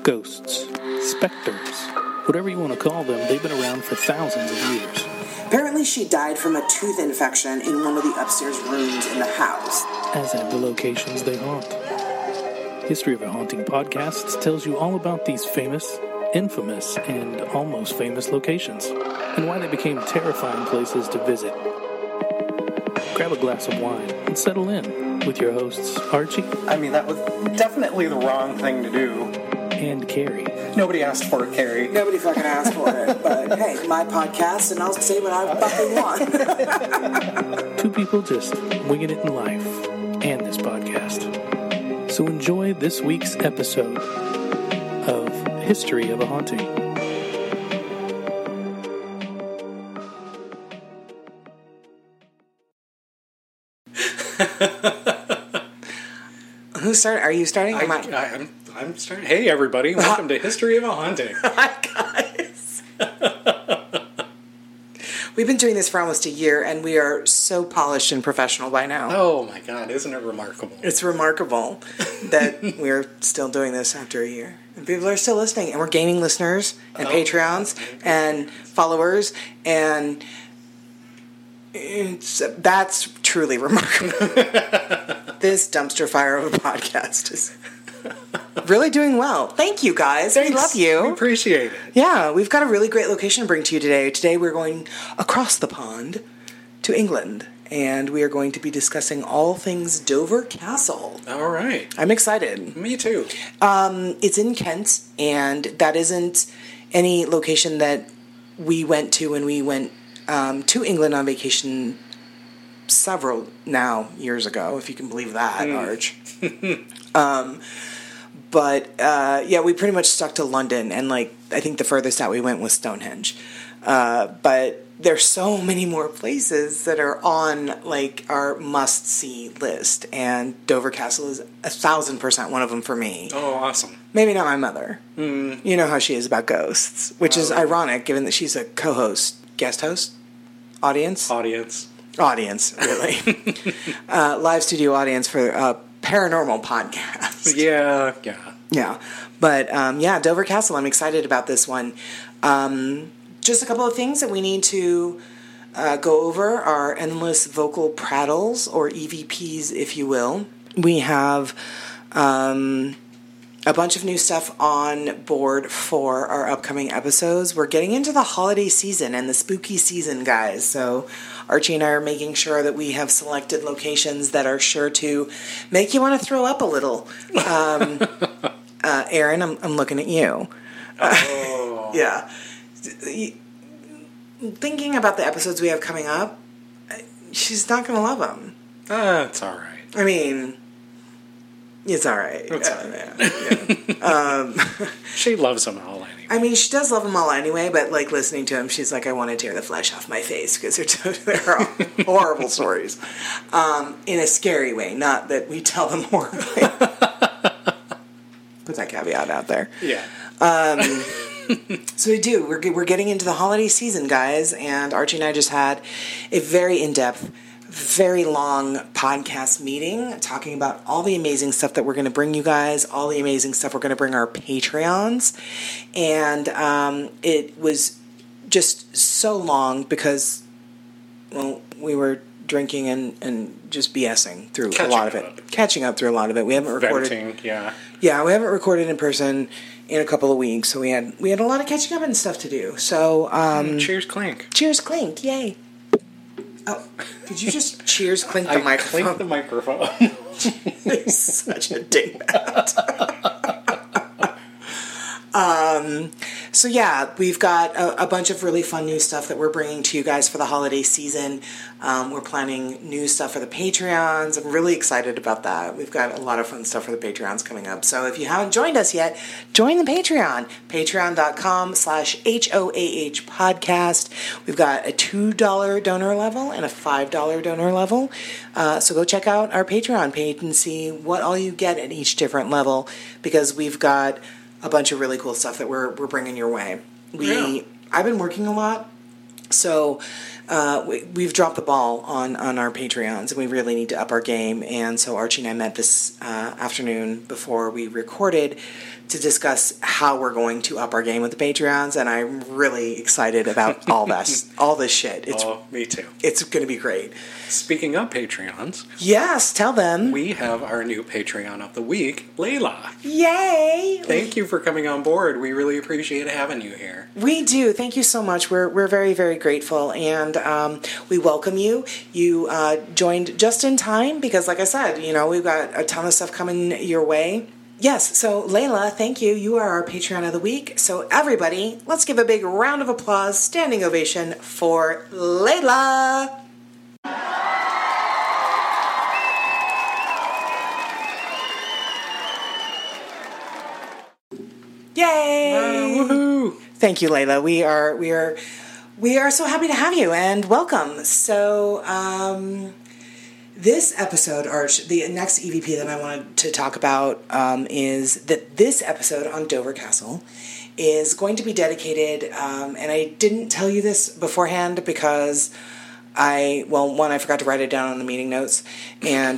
Ghosts, specters, whatever you want to call them, they've been around for thousands of years. Apparently she died from a tooth infection in one of the upstairs rooms in the house. As have the locations they haunt. History of a Haunting podcast tells you all about these famous, infamous, and almost famous locations, and why they became terrifying places to visit. Grab a glass of wine and settle in with your hosts, Archie. I mean, that was definitely the wrong thing to do. And Carrie. Nobody asked for it, Carrie. Nobody fucking asked for it, but hey, my podcast, and I'll say what I fucking want. Two people just winging it in life and this podcast. So enjoy this week's episode of History of a Haunting. Who started? Are you starting? I'm starting. Hey, everybody. Welcome to History of a Haunting. Hi, guys. We've been doing this for almost a year, and we are so polished and professional by now. Oh, my God. Isn't it remarkable? It's remarkable that we're still doing this after a year. And people are still listening, and we're gaining listeners and Patreons and followers, and that's truly remarkable. This dumpster fire of a podcast is really doing well. Thank you, guys. Thanks. We love you. We appreciate it. Yeah, we've got a really great location to bring to you today. Today we're going across the pond to England, and we are going to be discussing all things Dover Castle. All right. I'm excited. Me too. It's in Kent, and that isn't any location that we went to when we went to England on vacation several years ago, if you can believe that, Arch. But we pretty much stuck to London, and I think the furthest out we went was Stonehenge. But there's so many more places that are on our must-see list, and Dover Castle is 1,000% one of them for me. Oh, awesome. Maybe not my mother. You know how she is about ghosts, which is ironic given that she's a co-host, guest host, audience, really. Live studio audience for a paranormal podcast. Yeah. But Dover Castle, I'm excited about this one. Just a couple of things that we need to go over are endless vocal prattles, or EVPs, if you will. We have a bunch of new stuff on board for our upcoming episodes. We're getting into the holiday season and the spooky season, guys. So Archie and I are making sure that we have selected locations that are sure to make you want to throw up a little. Aaron, I'm looking at you. Oh. Yeah. Thinking about the episodes we have coming up, she's not going to love them. It's all right. I mean, it's all right. It's all right. She loves them all anyway. I mean, she does love them all anyway, but listening to them, she's like, I want to tear the flesh off my face because they're horrible stories. In a scary way, not that we tell them horribly. Put that caveat out there. Yeah. So we're getting into the holiday season, guys, and Archie and I just had a very in-depth, very long podcast meeting talking about all the amazing stuff that we're going to bring you guys, all the amazing stuff we're going to bring our Patreons, and it was just so long because, we were drinking and just BSing through a lot of it. Catching up through a lot of it. We haven't recorded. Venting, yeah. Yeah, we haven't recorded in person in a couple of weeks, so we had a lot of catching up and stuff to do. So, cheers, clink. Cheers, clink! Yay! Oh, did you just cheers, clink the microphone? Clink the microphone. He's such a dingbat. So yeah, we've got a bunch of really fun new stuff that we're bringing to you guys for the holiday season. We're planning new stuff for the Patreons. I'm really excited about that. We've got a lot of fun stuff for the Patreons coming up. So if you haven't joined us yet, join the Patreon. Patreon.com/HOAH podcast. We've got a $2 donor level and a $5 donor level. So go check out our Patreon page and see what all you get at each different level, because we've got a bunch of really cool stuff that we're bringing your way. I've been working a lot, so we've dropped the ball on our Patreons, and we really need to up our game. And so Archie and I met this afternoon before we recorded to discuss how we're going to up our game with the Patreons, and I'm really excited about all this shit. Me too. It's going to be great. Speaking of Patreons, yes, tell them. we have our new Patreon of the week, Layla. Yay! Thank you for coming on board. We really appreciate having you here. We do. Thank you so much. We're very, very grateful, and we welcome you. You joined just in time because, like I said, we've got a ton of stuff coming your way. Yes, so Layla, thank you. You are our Patreon of the week. So everybody, let's give a big round of applause, standing ovation for Layla. Yay! Woohoo! Thank you, Layla. We are so happy to have you, and welcome. So, this episode, Arch, the next EVP that I wanted to talk about is that this episode on Dover Castle is going to be dedicated, and I didn't tell you this beforehand because I forgot to write it down on the meeting notes, and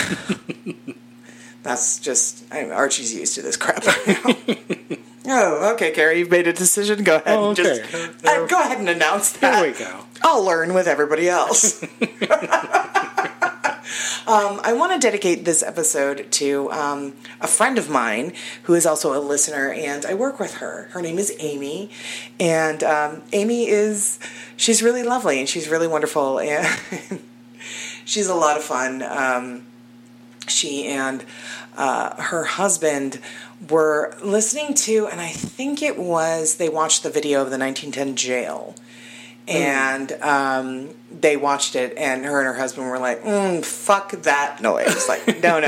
that's just, Archie's used to this crap right now. Oh, okay, Carrie, you've made a decision. Go ahead and go ahead and announce that. There we go. I'll learn with everybody else. I want to dedicate this episode to a friend of mine who is also a listener, and I work with her. Her name is Amy, and she's really lovely, and she's really wonderful, and she's a lot of fun. She and her husband were listening to, and I think they watched the video of the 1910 jail. And they watched it, and her and her husband were like, fuck that noise. Like, no.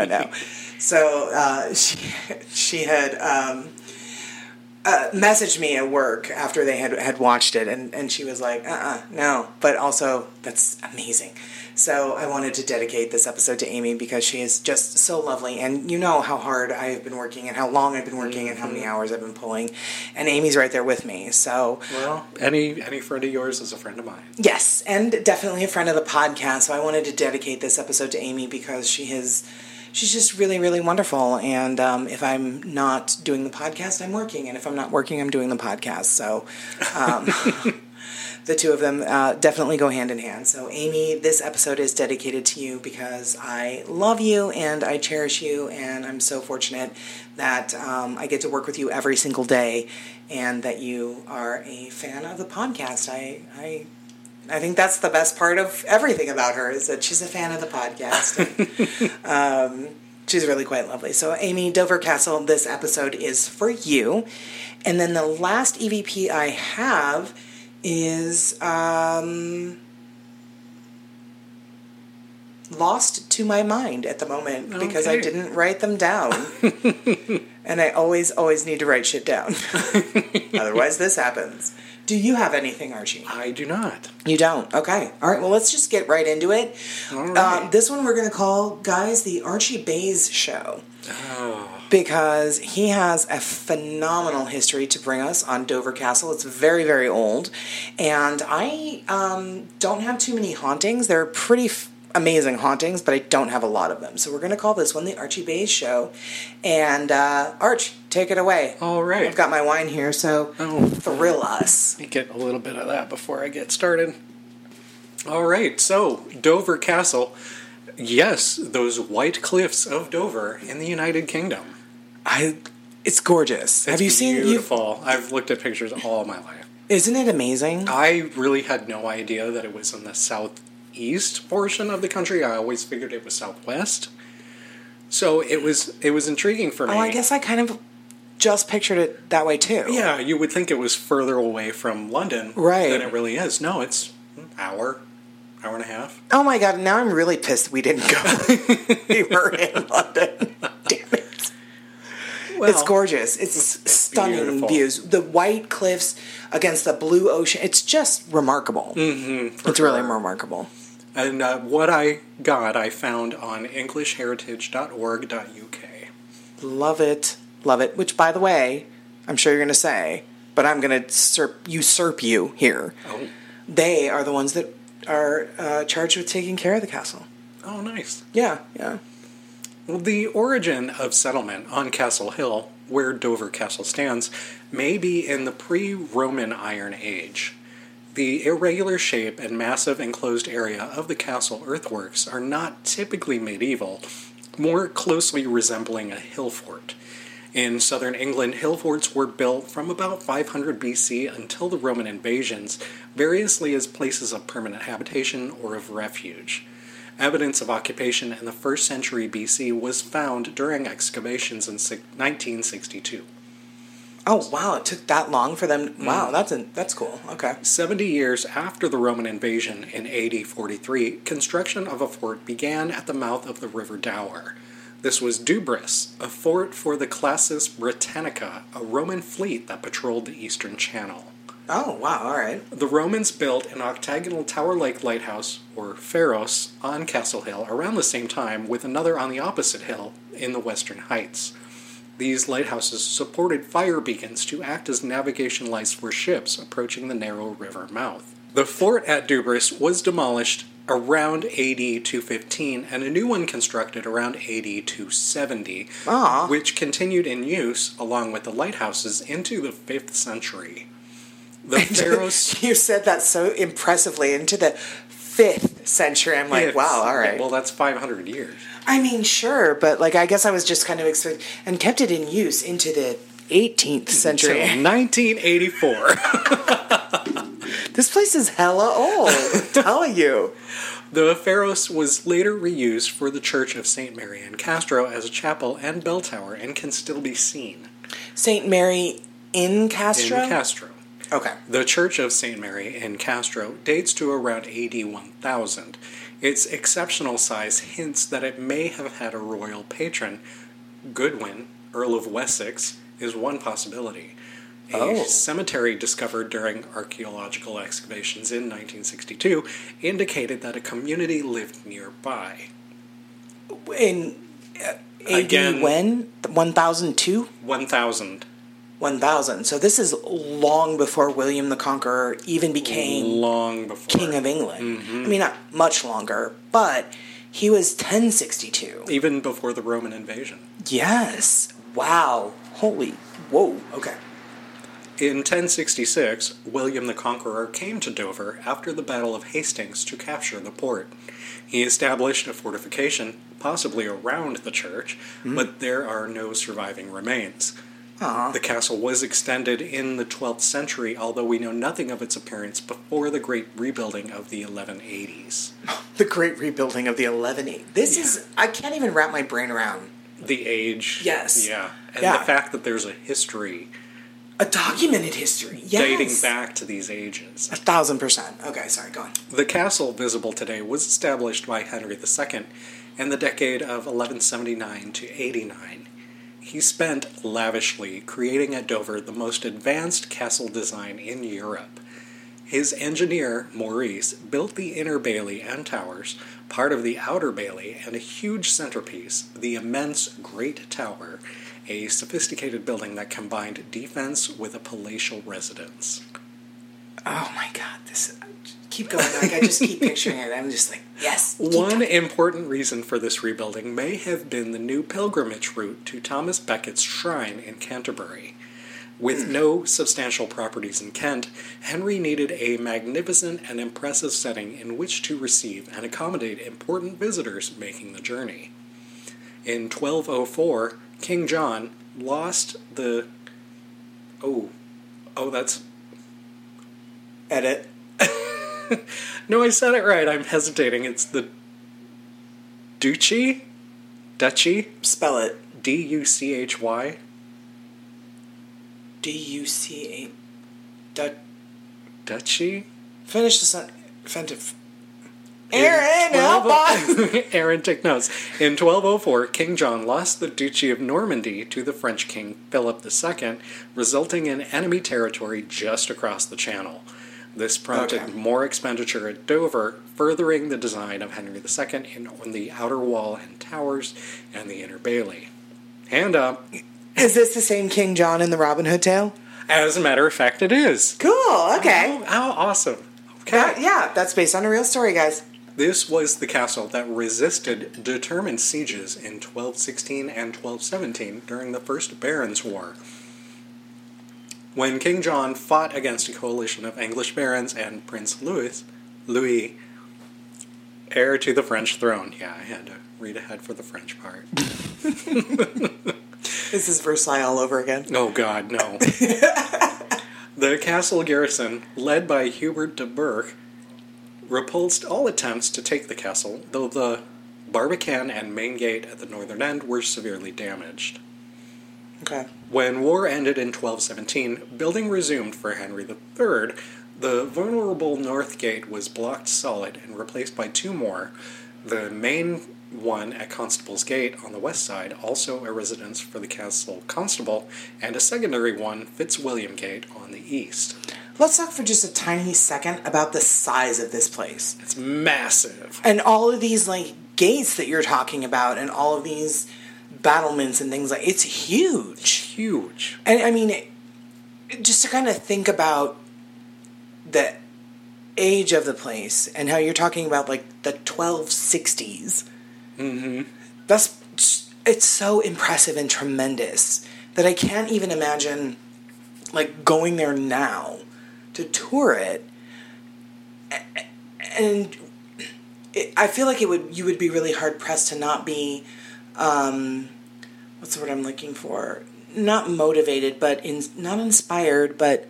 So she had messaged me at work after they had watched it, and she was like, no. But also, that's amazing. So I wanted to dedicate this episode to Amy because she is just so lovely, and you know how hard I have been working and how long I've been working and how many hours I've been pulling, and Amy's right there with me. So any friend of yours is a friend of mine. Yes, and definitely a friend of the podcast. So I wanted to dedicate this episode to Amy because she's just really, really wonderful. And if I'm not doing the podcast, I'm working, and if I'm not working, I'm doing the podcast. So. The two of them definitely go hand in hand. So, Amy, this episode is dedicated to you because I love you and I cherish you, and I'm so fortunate that I get to work with you every single day, and that you are a fan of the podcast. I think that's the best part of everything about her, is that she's a fan of the podcast. And, she's really quite lovely. So, Amy, Dover Castle, this episode is for you. And then the last EVP I have is lost to my mind at the moment because I didn't write them down. And I always need to write shit down. Otherwise this happens. Do you have anything, Archie? I do not. You don't? Okay. All right, well, let's just get right into it. All right. This one we're going to call, guys, the Archie Bays Show. Oh. Because he has a phenomenal history to bring us on Dover Castle. It's very, very old. And I don't have too many hauntings. They're pretty amazing hauntings, but I don't have a lot of them. So we're going to call this one the Archie Bays Show. And Arch, take it away. All right. I've got my wine here, so thrill us. Let me get a little bit of that before I get started. All right, so Dover Castle. Yes, those white cliffs of Dover in the United Kingdom. It's gorgeous. Have you seen? Beautiful. I've looked at pictures all my life. Isn't it amazing? I really had no idea that it was in the southeast portion of the country. I always figured it was southwest. So it was intriguing for me. Oh, I guess I kind of just pictured it that way too. Yeah, you would think it was further away from London than it really is. No, it's an hour and a half. Oh my god, now I'm really pissed we didn't go. We were in London. Damn it. Well, it's gorgeous. It's stunning beautiful views. The white cliffs against the blue ocean. It's just remarkable. It's really remarkable. And what I found on EnglishHeritage.org.uk. Love it. Love it. Which, by the way, I'm sure you're going to say, but I'm going to usurp you here. Oh. they are the ones that are charged with taking care of the castle. Oh, nice. Yeah, yeah. Well, the origin of settlement on Castle Hill, where Dover Castle stands, may be in the pre-Roman Iron Age. The irregular shape and massive enclosed area of the castle earthworks are not typically medieval, more closely resembling a hill fort. In southern England, hill forts were built from about 500 BC until the Roman invasions, variously as places of permanent habitation or of refuge. Evidence of occupation in the 1st century BC was found during excavations in 1962. Oh, wow, it took that long for them. Wow, that's cool. Okay. 70 years after the Roman invasion in AD 43, construction of a fort began at the mouth of the River Dower. This was Dubris, a fort for the Classis Britannica, a Roman fleet that patrolled the Eastern Channel. Oh, wow, all right. The Romans built an octagonal tower-like lighthouse, or pharos, on Castle Hill around the same time, with another on the opposite hill in the Western Heights. These lighthouses supported fire beacons to act as navigation lights for ships approaching the narrow river mouth. The fort at Dubris was demolished around AD 215 and a new one constructed around AD 270, which continued in use along with the lighthouses into the 5th century. The Pharos... You said that so impressively, into the 5th century. I'm like, wow, all right. Well, that's 500 years. I mean, sure, but like I guess I was just kind of expecting, and kept it in use into the 18th century. Until 1984. This place is hella old, I'm telling you. The Pharos was later reused for the Church of St. Mary in Castro as a chapel and bell tower and can still be seen. St. Mary in Castro? In Castro. Okay. The Church of St. Mary in Castro dates to around AD 1000. Its exceptional size hints that it may have had a royal patron. Goodwin, Earl of Wessex, is one possibility. A cemetery discovered during archaeological excavations in 1962 indicated that a community lived nearby. In AD Again, when? 1002? 1000. 1000. So this is long before William the Conqueror even became long before King of England. Mm-hmm. I mean, not much longer, but he was 1062. Even before the Roman invasion. Yes. Wow. Holy. Whoa. Okay. In 1066, William the Conqueror came to Dover after the Battle of Hastings to capture the port. He established a fortification, possibly around the church, but there are no surviving remains. The castle was extended in the 12th century, although we know nothing of its appearance before the Great Rebuilding of the 1180s. The Great Rebuilding of the 1180s. This is... I can't even wrap my brain around. The age. Yes. Yeah. And the fact that there's a history... A documented history, yes. Dating back to these ages. 1000%. Okay, sorry, go on. The castle visible today was established by Henry II in the decade of 1179 to 89. He spent lavishly creating at Dover the most advanced castle design in Europe. His engineer, Maurice, built the inner bailey and towers, part of the outer bailey, and a huge centerpiece, the immense Great Tower, a sophisticated building that combined defense with a palatial residence. Oh my god, this... Keep going. Like, I just keep picturing it. I'm just like, yes. One important reason for this rebuilding may have been the new pilgrimage route to Thomas Becket's shrine in Canterbury. With no substantial properties in Kent, Henry needed a magnificent and impressive setting in which to receive and accommodate important visitors making the journey. In 1204, King John lost the... that's... Edit. No, I said it right. I'm hesitating. It's the Duchy? Spell it. D-U-C-H-Y? D-U-C-A... Duchy? Finish the sentence. Aaron, help us! Aaron, take notes. In 1204, King John lost the Duchy of Normandy to the French King Philip II, resulting in enemy territory just across the Channel. This prompted more expenditure at Dover, furthering the design of Henry II on the outer wall and towers and the inner bailey. Hand up. Is this the same King John in the Robin Hood tale? As a matter of fact, it is. Cool, okay. How awesome. Okay. Yeah, that's based on a real story, guys. This was the castle that resisted determined sieges in 1216 and 1217 during the First Barons' War. When King John fought against a coalition of English barons and Prince Louis, heir to the French throne. Yeah, I had to read ahead for the French part. This is Versailles all over again. Oh, God, no. The castle garrison, led by Hubert de Burgh, repulsed all attempts to take the castle, though the barbican and main gate at the northern end were severely damaged. Okay. When war ended in 1217, building resumed for Henry III. The vulnerable north gate was blocked solid and replaced by two more. The main one at Constable's Gate on the west side, also a residence for the castle constable, and a secondary one, Fitzwilliam Gate, on the east. Let's talk for just a tiny second about the size of this place. It's massive. And all of these, like, gates that you're talking about, and all of these battlements and things like, it's huge. It's huge. And, I mean, just to kind of think about the age of the place, and how you're talking about, like, the 1260s. Mm-hmm. It's so impressive and tremendous that I can't even imagine, like, going there now to tour it. And I feel like you would be really hard pressed to not be, what's the word I'm looking for? Not motivated, but not inspired, but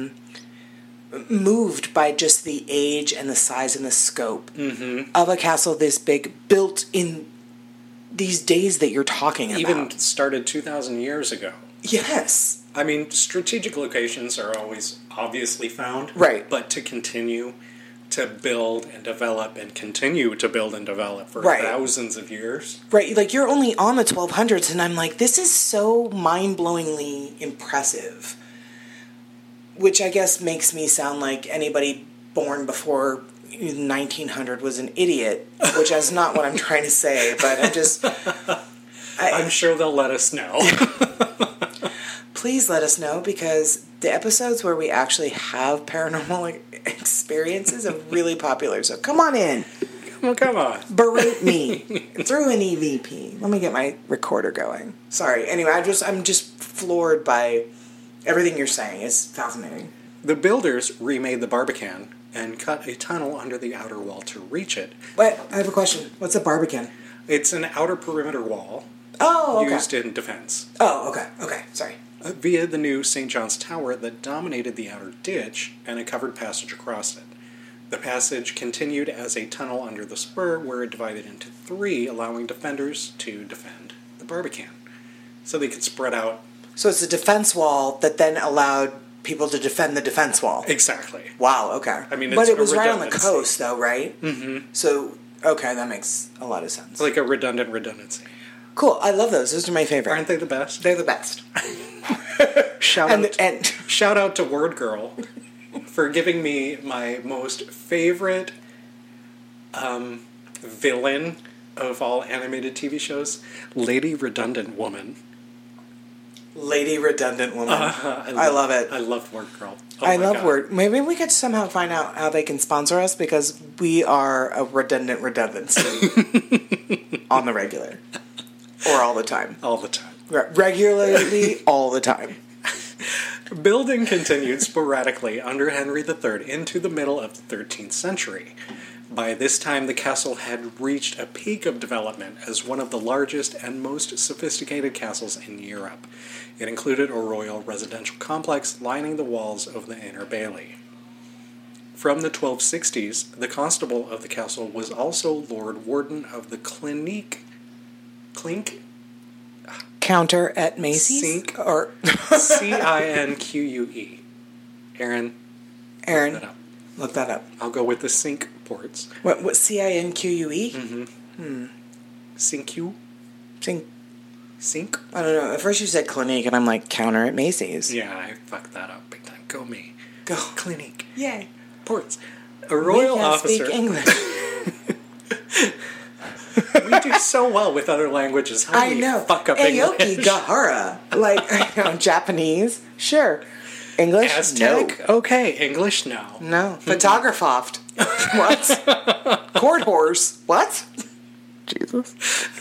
moved by just the age and the size and the scope of a castle this big, built in these days that you're talking about. Even started 2,000 years ago. Yes. I mean, strategic locations are always obviously found. Right. But to continue to build and develop and continue to build and develop for Right. thousands of years. Right, like, you're only on the 1200s, and I'm like, this is so mind-blowingly impressive. Which I guess makes me sound like anybody born before 1900 was an idiot, which is not what I'm trying to say, but I'm just... I'm sure they'll let us know. Please let us know, because the episodes where we actually have paranormal experiences are really popular, so come on in. Well, come on. Berate me through an EVP. Let me get my recorder going. Sorry. Anyway, I'm just floored by everything you're saying. It's fascinating. The builders remade the Barbican and cut a tunnel under the outer wall to reach it. Wait, I have a question. What's a barbican? It's an outer perimeter wall Oh, okay. used in defense. Oh, okay. Okay, sorry. Via the new St. John's Tower that dominated the outer ditch and a covered passage across it. The passage continued as a tunnel under the spur where it divided into three, allowing defenders to defend the Barbican. So they could spread out. So it's a defense wall that then allowed people to defend the defense wall. Exactly. Wow, okay. I mean, but it's it was a right on the redundancy. coast, though, right? Mm-hmm. So, okay, that makes a lot of sense. It's like a redundancy. Cool, I love those. Those are my favorite. Aren't they the best? They're the best. Shout And out to Word Girl for giving me my most favorite villain of all animated TV shows, Lady Redundant Woman. Lady Redundant Woman. I love it. I love Word Girl. Oh I my love God. Word. Maybe we could somehow find out how they can sponsor us, because we are a redundancy on the regular. Or all the time. All the time. Regularly, all the time. Building continued sporadically under Henry III into the middle of the 13th century. By this time, the castle had reached a peak of development as one of the largest and most sophisticated castles in Europe. It included a royal residential complex lining the walls of the Inner Bailey. From the 1260s, the constable of the castle was also Lord Warden of the Clink Counter at Macy's? Sink. Or Cinque. Aaron, look that up. Look that up. I'll go with the Cinque ports. What Cinque? Cinque? Cinque? I don't know. At first you said Clinique, and I'm like, counter at Macy's. Yeah, I fucked that up big time. Go me. Go. Clinique. Yay. Ports. A royal we can officer. speak English. We do so well with other languages. How do we fuck up Aoki English? Gahara. Like, Japanese. Sure. English? Aztec? No. Okay, English? No. No. Photographoft. What? Court horse. What? Jesus.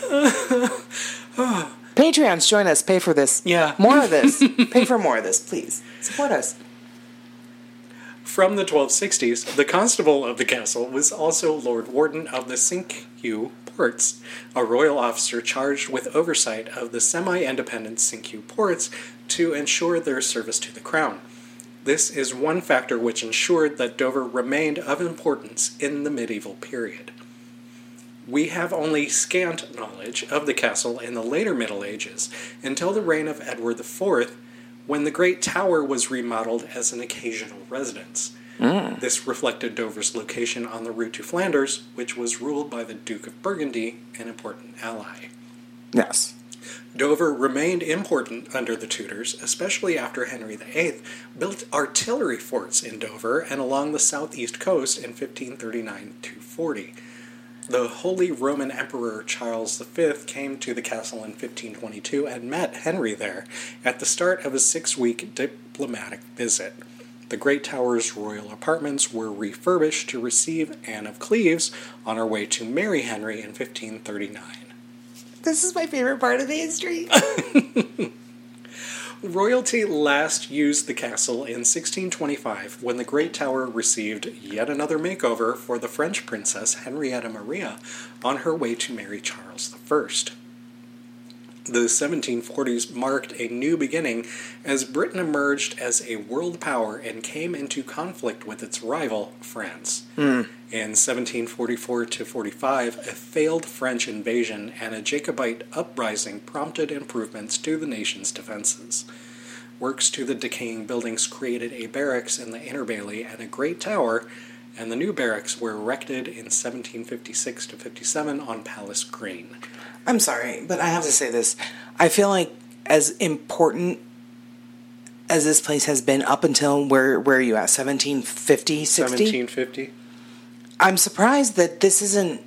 Patreons, join us. Pay for this. Yeah. More of this. Pay for more of this, please. Support us. From the 1260s, the constable of the castle was also Lord Warden of the Cinque Ports, a royal officer charged with oversight of the semi-independent Cinque Ports to ensure their service to the crown. This is one factor which ensured that Dover remained of importance in the medieval period. We have only scant knowledge of the castle in the later Middle Ages, until the reign of Edward IV, when the Great Tower was remodeled as an occasional residence. This reflected Dover's location on the route to Flanders, which was ruled by the Duke of Burgundy, an important ally. Yes. Dover remained important under the Tudors, especially after Henry VIII built artillery forts in Dover and along the southeast coast in 1539-40. The Holy Roman Emperor Charles V came to the castle in 1522 and met Henry there at the start of a 6-week diplomatic visit. The Great Tower's royal apartments were refurbished to receive Anne of Cleves on her way to marry Henry in 1539. This is my favorite part of the history. Royalty last used the castle in 1625 when the Great Tower received yet another makeover for the French princess Henrietta Maria on her way to marry Charles I. The 1740s marked a new beginning as Britain emerged as a world power and came into conflict with its rival, France. In 1744-45, a failed French invasion and a Jacobite uprising prompted improvements to the nation's defenses. Works to the decaying buildings created a barracks in the Inner Bailey and a great tower, and the new barracks were erected in 1756-57 on Palace Green. I'm sorry, but I have to say this. I feel like as important as this place has been up until, where are you at, 1750, 60? 1750. I'm surprised that this isn't,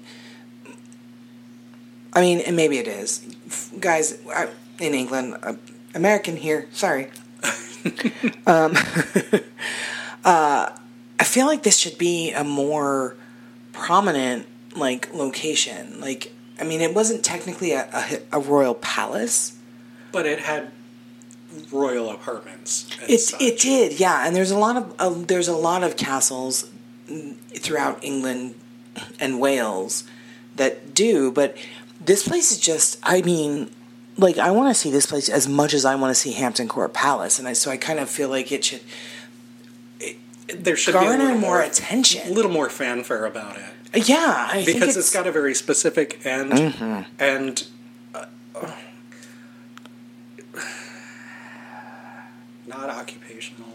I mean, and maybe it is. Guys, in England, American here, sorry. I feel like this should be a more prominent, like, location. Like, I mean, it wasn't technically a royal palace, but it had royal apartments. It did, yeah. And there's a lot of castles throughout England and Wales that do, but this place is just, I mean, like, I want to see this place as much as I want to see Hampton Court Palace, and so I kind of feel like it should. There should garner be more attention, a little more fanfare about it. Yeah, I think because it's got a very specific and not occupational,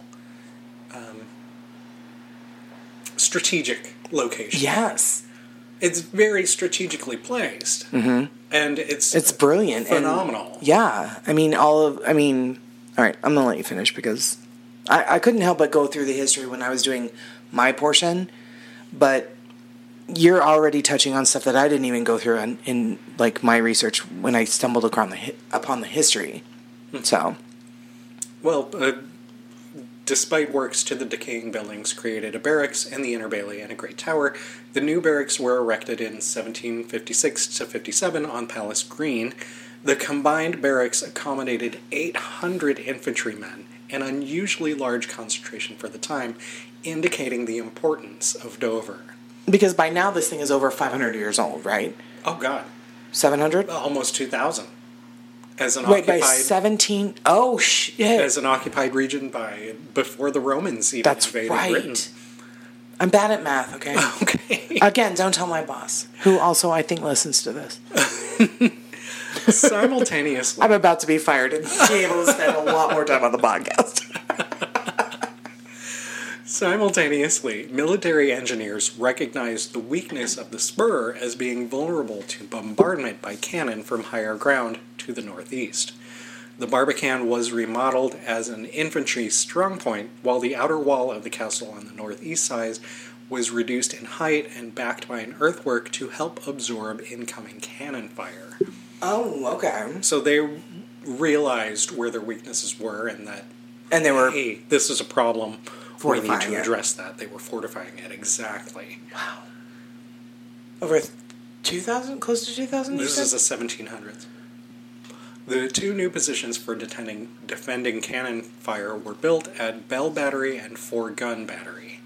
strategic location. Yes, it's very strategically placed, and it's brilliant, phenomenal. And, yeah, I mean, all right, I'm gonna let you finish because I couldn't help but go through the history when I was doing my portion, but you're already touching on stuff that I didn't even go through in like my research when I stumbled upon the history. So, well, despite works to the decaying buildings created a barracks in the Inner Bailey and a great tower, the new barracks were erected in 1756-57 on Palace Green. The combined barracks accommodated 800 infantrymen, an unusually large concentration for the time, indicating the importance of Dover. Because by now this thing is over 500 years old, right? Oh, God. 700? Almost 2,000. As an Wait, occupied, by 17... Oh, shit. As an occupied region before the Romans even invaded Britain. I'm bad at math, okay? Okay. Again, don't tell my boss, who also I think listens to this. Simultaneously. I'm about to be fired and be able to spend a lot more time on the podcast. Simultaneously, military engineers recognized the weakness of the spur as being vulnerable to bombardment by cannon from higher ground to the northeast. The Barbican was remodeled as an infantry strongpoint, while the outer wall of the castle on the northeast side was reduced in height and backed by an earthwork to help absorb incoming cannon fire. Oh, okay. So they realized where their weaknesses were and that And they were... Hey, this is a problem. We need Fortifying to it. address that. They were fortifying it, exactly. Wow. Over 2,000? Close to 2,000? This is the 1700s. The two new positions for defending cannon fire were built at Bell Battery and Four Gun Battery.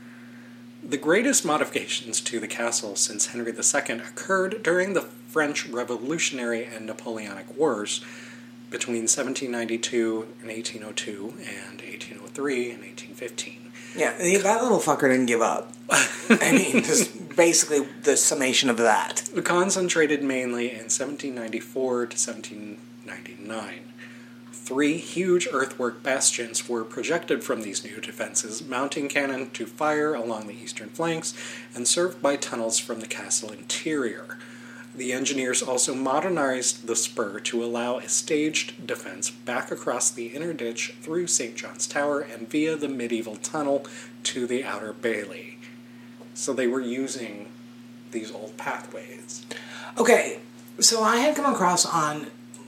The greatest modifications to the castle since Henry II occurred during the French Revolutionary and Napoleonic Wars between 1792 and 1802 and 1803 and 1815. Yeah, that little fucker didn't give up. I mean, just basically the summation of that. Concentrated mainly in 1794 to 1799. 3 huge earthwork bastions were projected from these new defenses, mounting cannon to fire along the eastern flanks and served by tunnels from the castle interior. The engineers also modernized the spur to allow a staged defense back across the inner ditch through St. John's Tower and via the medieval tunnel to the outer bailey. So they were using these old pathways. Okay, so I had come across on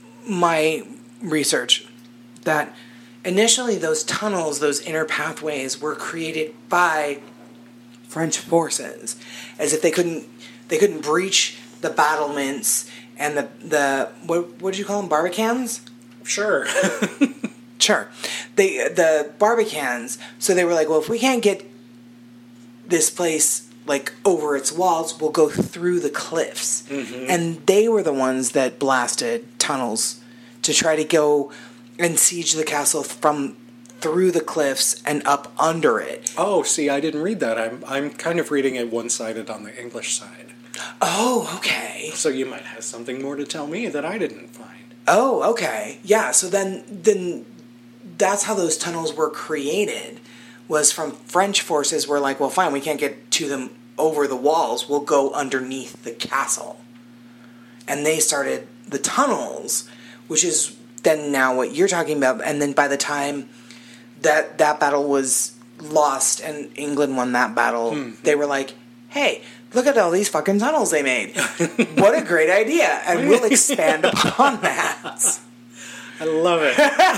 my research that initially those tunnels, those inner pathways, were created by French forces, as if they couldn't breach the battlements and the what did you call them, barbicans? Sure. Sure. The barbicans. So they were like, well, if we can't get this place like over its walls, we'll go through the cliffs. Mm-hmm. And they were the ones that blasted tunnels to try to go and siege the castle from through the cliffs and up under it. Oh, see, I didn't read that. I'm kind of reading it one-sided on the English side. Oh, okay. So you might have something more to tell me that I didn't find. Oh, okay. Yeah, so then that's how those tunnels were created, was from French forces were like, well, fine, we can't get to them over the walls, we'll go underneath the castle. And they started the tunnels, which is then now what you're talking about, and then by the time that battle was lost and England won that battle, they were like, hey, look at all these fucking tunnels they made. What a great idea. And we'll expand upon that. I love it.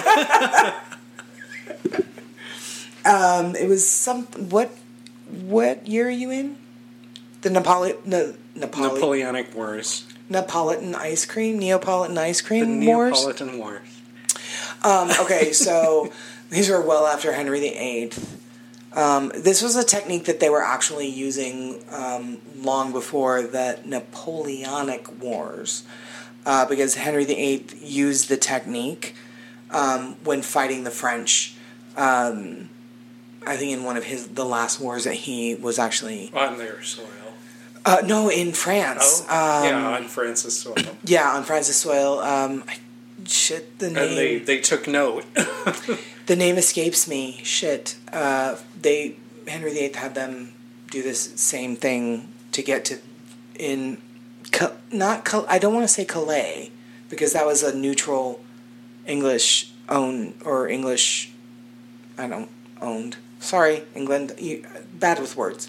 It was what year are you in? The Napoleonic Wars. Neapolitan ice cream The wars? Neapolitan Wars. Okay, so these were well after Henry VIII. This was a technique that they were actually using long before the Napoleonic Wars, because Henry VIII used the technique when fighting the French. I think in one of the last wars that he was actually On their soil. No, in France. On France's soil. Yeah, on France's soil. The name. And they took note. The name escapes me. Henry VIII had them do this same thing to get to I don't want to say Calais, because that was a neutral English owned. Sorry, England. Bad with words.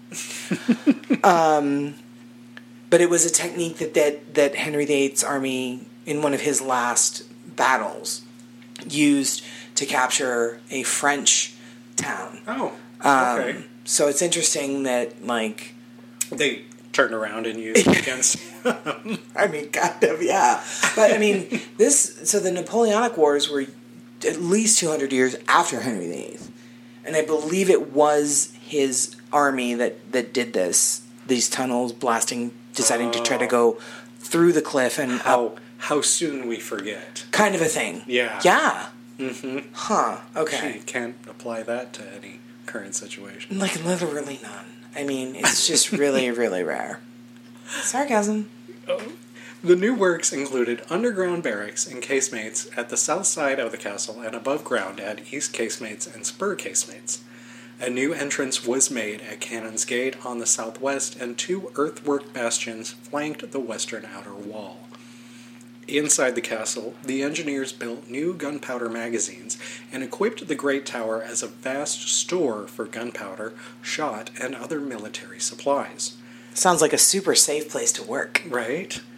But it was a technique that Henry VIII's army, in one of his last battles, used to capture a French town. Oh, okay. So it's interesting that, like... They turned around and used it against him. I mean, kind of, yeah. But, I mean, so the Napoleonic Wars were at least 200 years after Henry VIII. And I believe it was his army that did these tunnels, deciding to try to go through the cliff and up. How soon we forget. Kind of a thing. Yeah. Yeah. Mm-hmm. Huh, okay. You can't apply that to any current situation. Like, literally none. I mean, it's just really, really rare. Sarcasm. The new works included underground barracks and casemates at the south side of the castle and above ground at east casemates and spur casemates. A new entrance was made at Cannon's Gate on the southwest, and 2 earthwork bastions flanked the western outer wall. Inside the castle, the engineers built new gunpowder magazines and equipped the Great Tower as a vast store for gunpowder, shot, and other military supplies. Sounds like a super safe place to work. Right?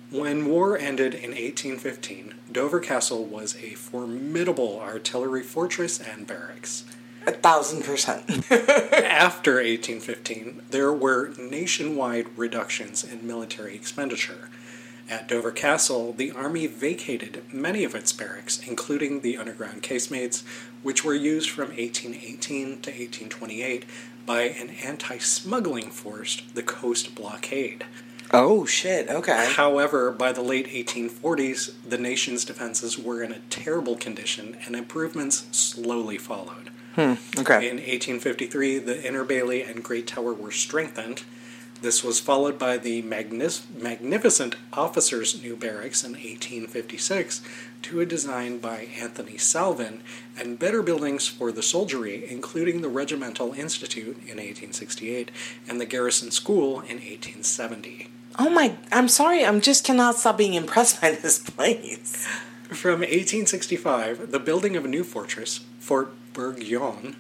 When war ended in 1815, Dover Castle was a formidable artillery fortress and barracks. 1,000%. After 1815, there were nationwide reductions in military expenditure. At Dover Castle, the Army vacated many of its barracks, including the underground casemates, which were used from 1818 to 1828 by an anti-smuggling force, the Coast Blockade. Oh, shit, okay. However, by the late 1840s, the nation's defenses were in a terrible condition, and improvements slowly followed. Okay. In 1853, the Inner Bailey and Great Tower were strengthened. This was followed by the magnificent Officers' New Barracks in 1856, to a design by Anthony Salvin, and better buildings for the soldiery, including the Regimental Institute in 1868 and the Garrison School in 1870. Oh my, I'm sorry, I just cannot stop being impressed by this place. From 1865, the building of a new fortress, Fort Bourgogne,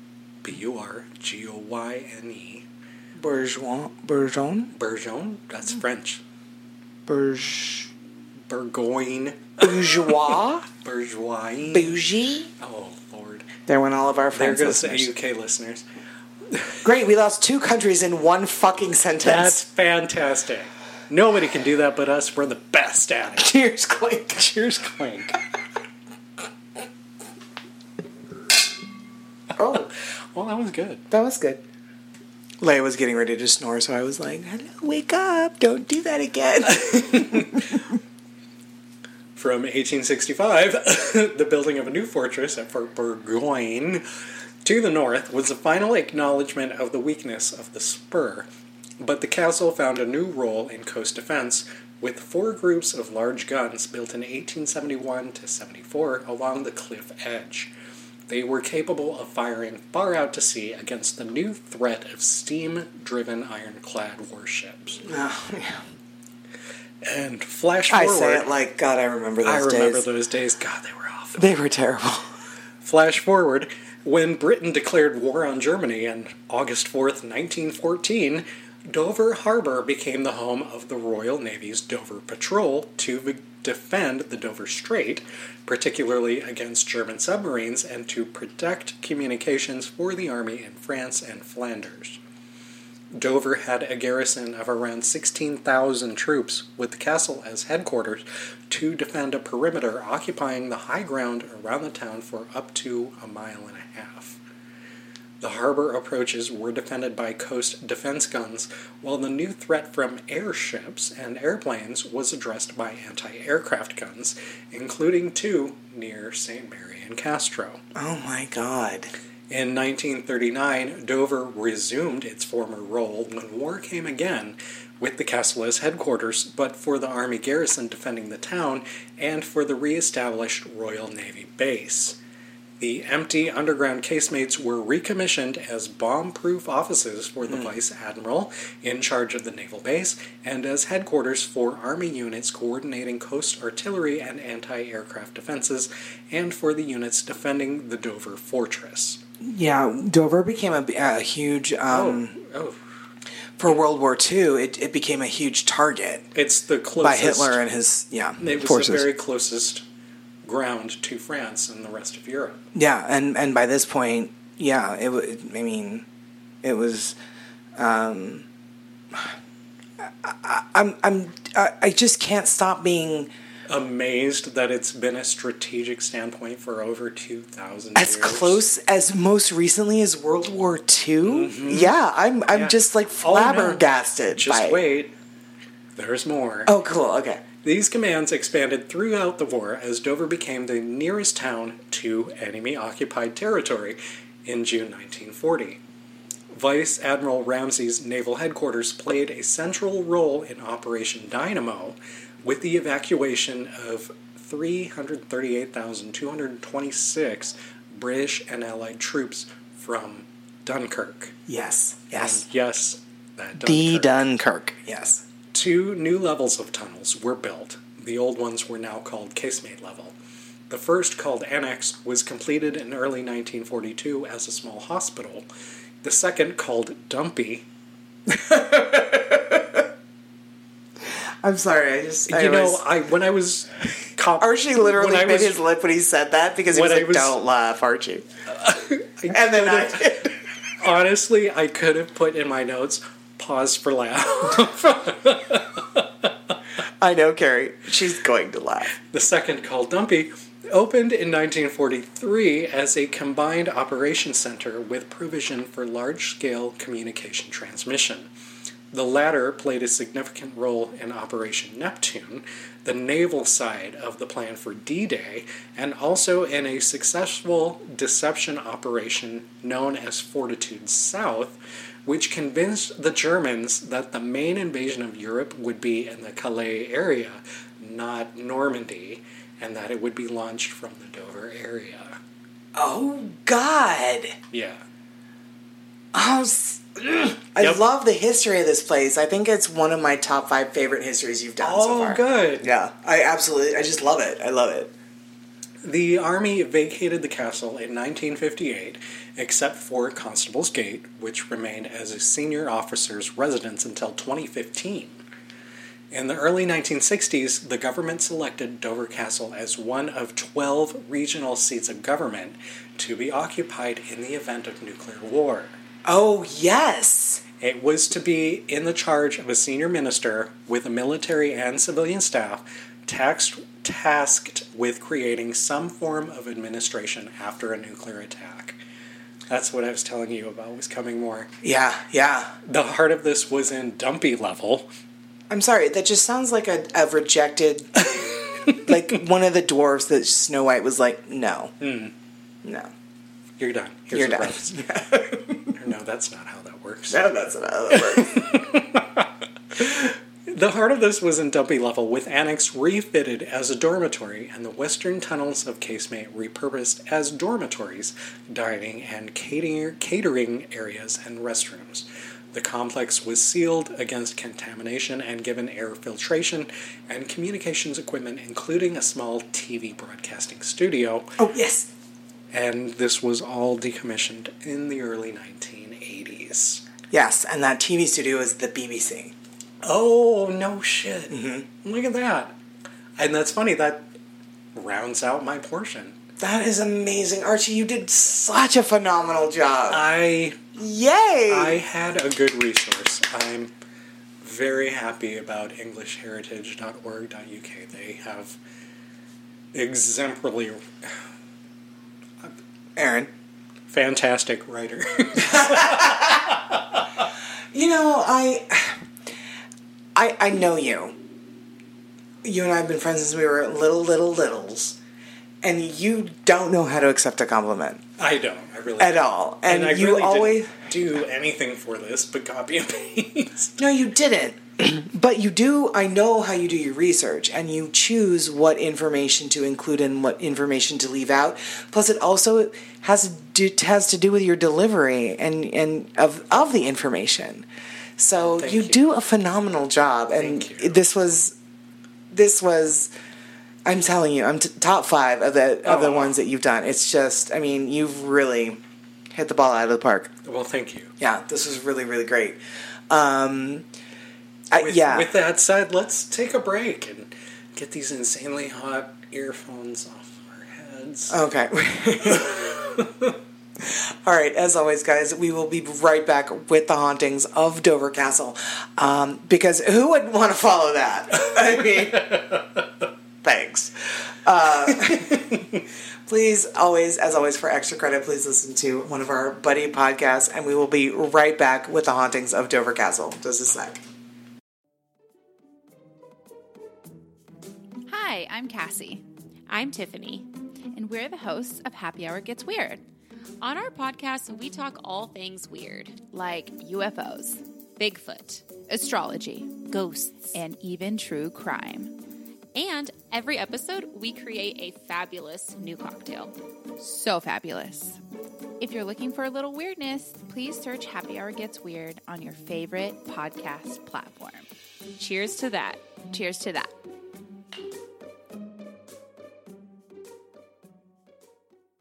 Burgoyne. Bourgogne? That's French. Bourgogne. Bourgeois? Bourgeois. Bougie? Oh, Lord. There went all of our They're friends. going to say UK listeners. Great, we lost 2 countries in one fucking sentence. That's fantastic. Nobody can do that but us. We're the best at it. Cheers, clink. Cheers, clink. Oh, Well, that was good. that was good. Leia was getting ready to snore, so I was like, hello, wake up, don't do that again. From 1865, the building of a new fortress at Fort Bourgogne to the north was the final acknowledgement of the weakness of the spur. But the castle found a new role in coast defense, with 4 groups of large guns built in 1871 to 74 along the cliff edge. They were capable of firing far out to sea against the new threat of steam-driven ironclad warships. Oh, yeah. And flash forward... I say it like, God, I remember those days. I remember those days. God, they were awful. They were terrible. Flash forward, when Britain declared war on Germany on August 4th, 1914, Dover Harbor became the home of the Royal Navy's Dover Patrol to defend the Dover Strait, particularly against German submarines, and to protect communications for the army in France and Flanders. Dover had a garrison of around 16,000 troops, with the castle as headquarters, to defend a perimeter occupying the high ground around the town for up to 1.5 miles. The harbor approaches were defended by coast defense guns, while the new threat from airships and airplanes was addressed by anti-aircraft guns, including 2 near St. Mary and Castro. Oh my God. In 1939, Dover resumed its former role when war came again, with the castle as headquarters, but for the Army garrison defending the town and for the re-established Royal Navy base. The empty underground casemates were recommissioned as bomb-proof offices for the Vice Admiral in charge of the naval base and as headquarters for Army units coordinating coast artillery and anti-aircraft defenses and for the units defending the Dover Fortress. Yeah, Dover became a huge... For World War II, it became a huge target. It's the closest... By Hitler and his it was forces. the very closest ground to France and the rest of Europe. Yeah, and by this point, yeah, it was. I just can't stop being amazed that it's been a strategic standpoint for over 2,000 as years. close as most recently as World War II. Mm-hmm. Yeah, I'm just like flabbergasted. Just wait, there's more. Oh, cool. Okay. These commands expanded throughout the war as Dover became the nearest town to enemy-occupied territory in June 1940. Vice Admiral Ramsey's naval headquarters played a central role in Operation Dynamo, with the evacuation of 338,226 British and Allied troops from Dunkirk. Yes. And yes, that Dunkirk. The Dunkirk, yes. 2 new levels of tunnels were built. The old ones were now called casemate level. The first, called Annex, was completed in early 1942 as a small hospital. The second, called Dumpy... I'm sorry. When I was... Archie literally bit his lip when he said that because he was like, don't laugh, Archie. And then I did. Honestly, I could have put in my notes, pause for laugh. I know, Carrie. She's going to laugh. The second, called Dumpy, opened in 1943 as a combined operations center with provision for large-scale communication transmission. The latter played a significant role in Operation Neptune, the naval side of the plan for D-Day, and also in a successful deception operation known as Fortitude South, which convinced the Germans that the main invasion of Europe would be in the Calais area, not Normandy, and that it would be launched from the Dover area. Oh, God. Yeah. I love the history of this place. I think it's one of my top 5 favorite histories you've done so far. Oh, good. Yeah, I just love it. I love it. The Army vacated the castle in 1958, except for Constable's Gate, which remained as a senior officer's residence until 2015. In the early 1960s, the government selected Dover Castle as one of 12 regional seats of government to be occupied in the event of nuclear war. Oh, yes! It was to be in the charge of a senior minister with a military and civilian staff tasked with creating some form of administration after a nuclear attack. That's what I was telling you about was coming more. Yeah. The heart of this was in Dumpy level. I'm sorry, that just sounds like a rejected... like one of the dwarves that Snow White was like, no. No. You're done. You're done. No, that's not how that works. No, that's not how that works. The heart of this was in Dumpy level, with annex refitted as a dormitory and the western tunnels of casemate repurposed as dormitories, dining and catering areas and restrooms. The complex was sealed against contamination and given air filtration and communications equipment, including a small TV broadcasting studio. Oh, yes. And this was all decommissioned in the early 1980s. Yes, and that TV studio is the BBC. Oh, no shit. Mm-hmm. Look at that. And that's funny, that rounds out my portion. That is amazing. Archie, you did such a phenomenal job. Yay! I had a good resource. I'm very happy about EnglishHeritage.org.uk. They have exemplary... Aaron. Fantastic writer. You know, I know you. You and I have been friends since we were littles. And you don't know how to accept a compliment. I don't. I really At don't. all. And I you really always didn't do anything for this but copy and paste. No, you didn't. But you do. I know how you do your research, and you choose what information to include and what information to leave out. Plus, it also has to do with your delivery and of the information. So Thank you you. do a phenomenal job, and Thank you. this was. I'm telling you, I'm top 5 of the ones that you've done. It's just, I mean, you've really hit the ball out of the park. Well, thank you. Yeah, this was really, really great. With that said, let's take a break and get these insanely hot earphones off our heads. Okay. All right, as always, guys, we will be right back with the hauntings of Dover Castle. Because who would want to follow that? I mean, thanks. Please, as always, for extra credit, please listen to one of our buddy podcasts, and we will be right back with the hauntings of Dover Castle. Just a sec. Hi, I'm Cassie. I'm Tiffany. And we're the hosts of Happy Hour Gets Weird. On our podcast, we talk all things weird, Like UFOs, Bigfoot, astrology, ghosts, and even true crime. and every episode, we create a fabulous new cocktail. So fabulous. If you're looking for a little weirdness, please search Happy Hour Gets Weird on your favorite podcast platform. Cheers to that. Cheers to that.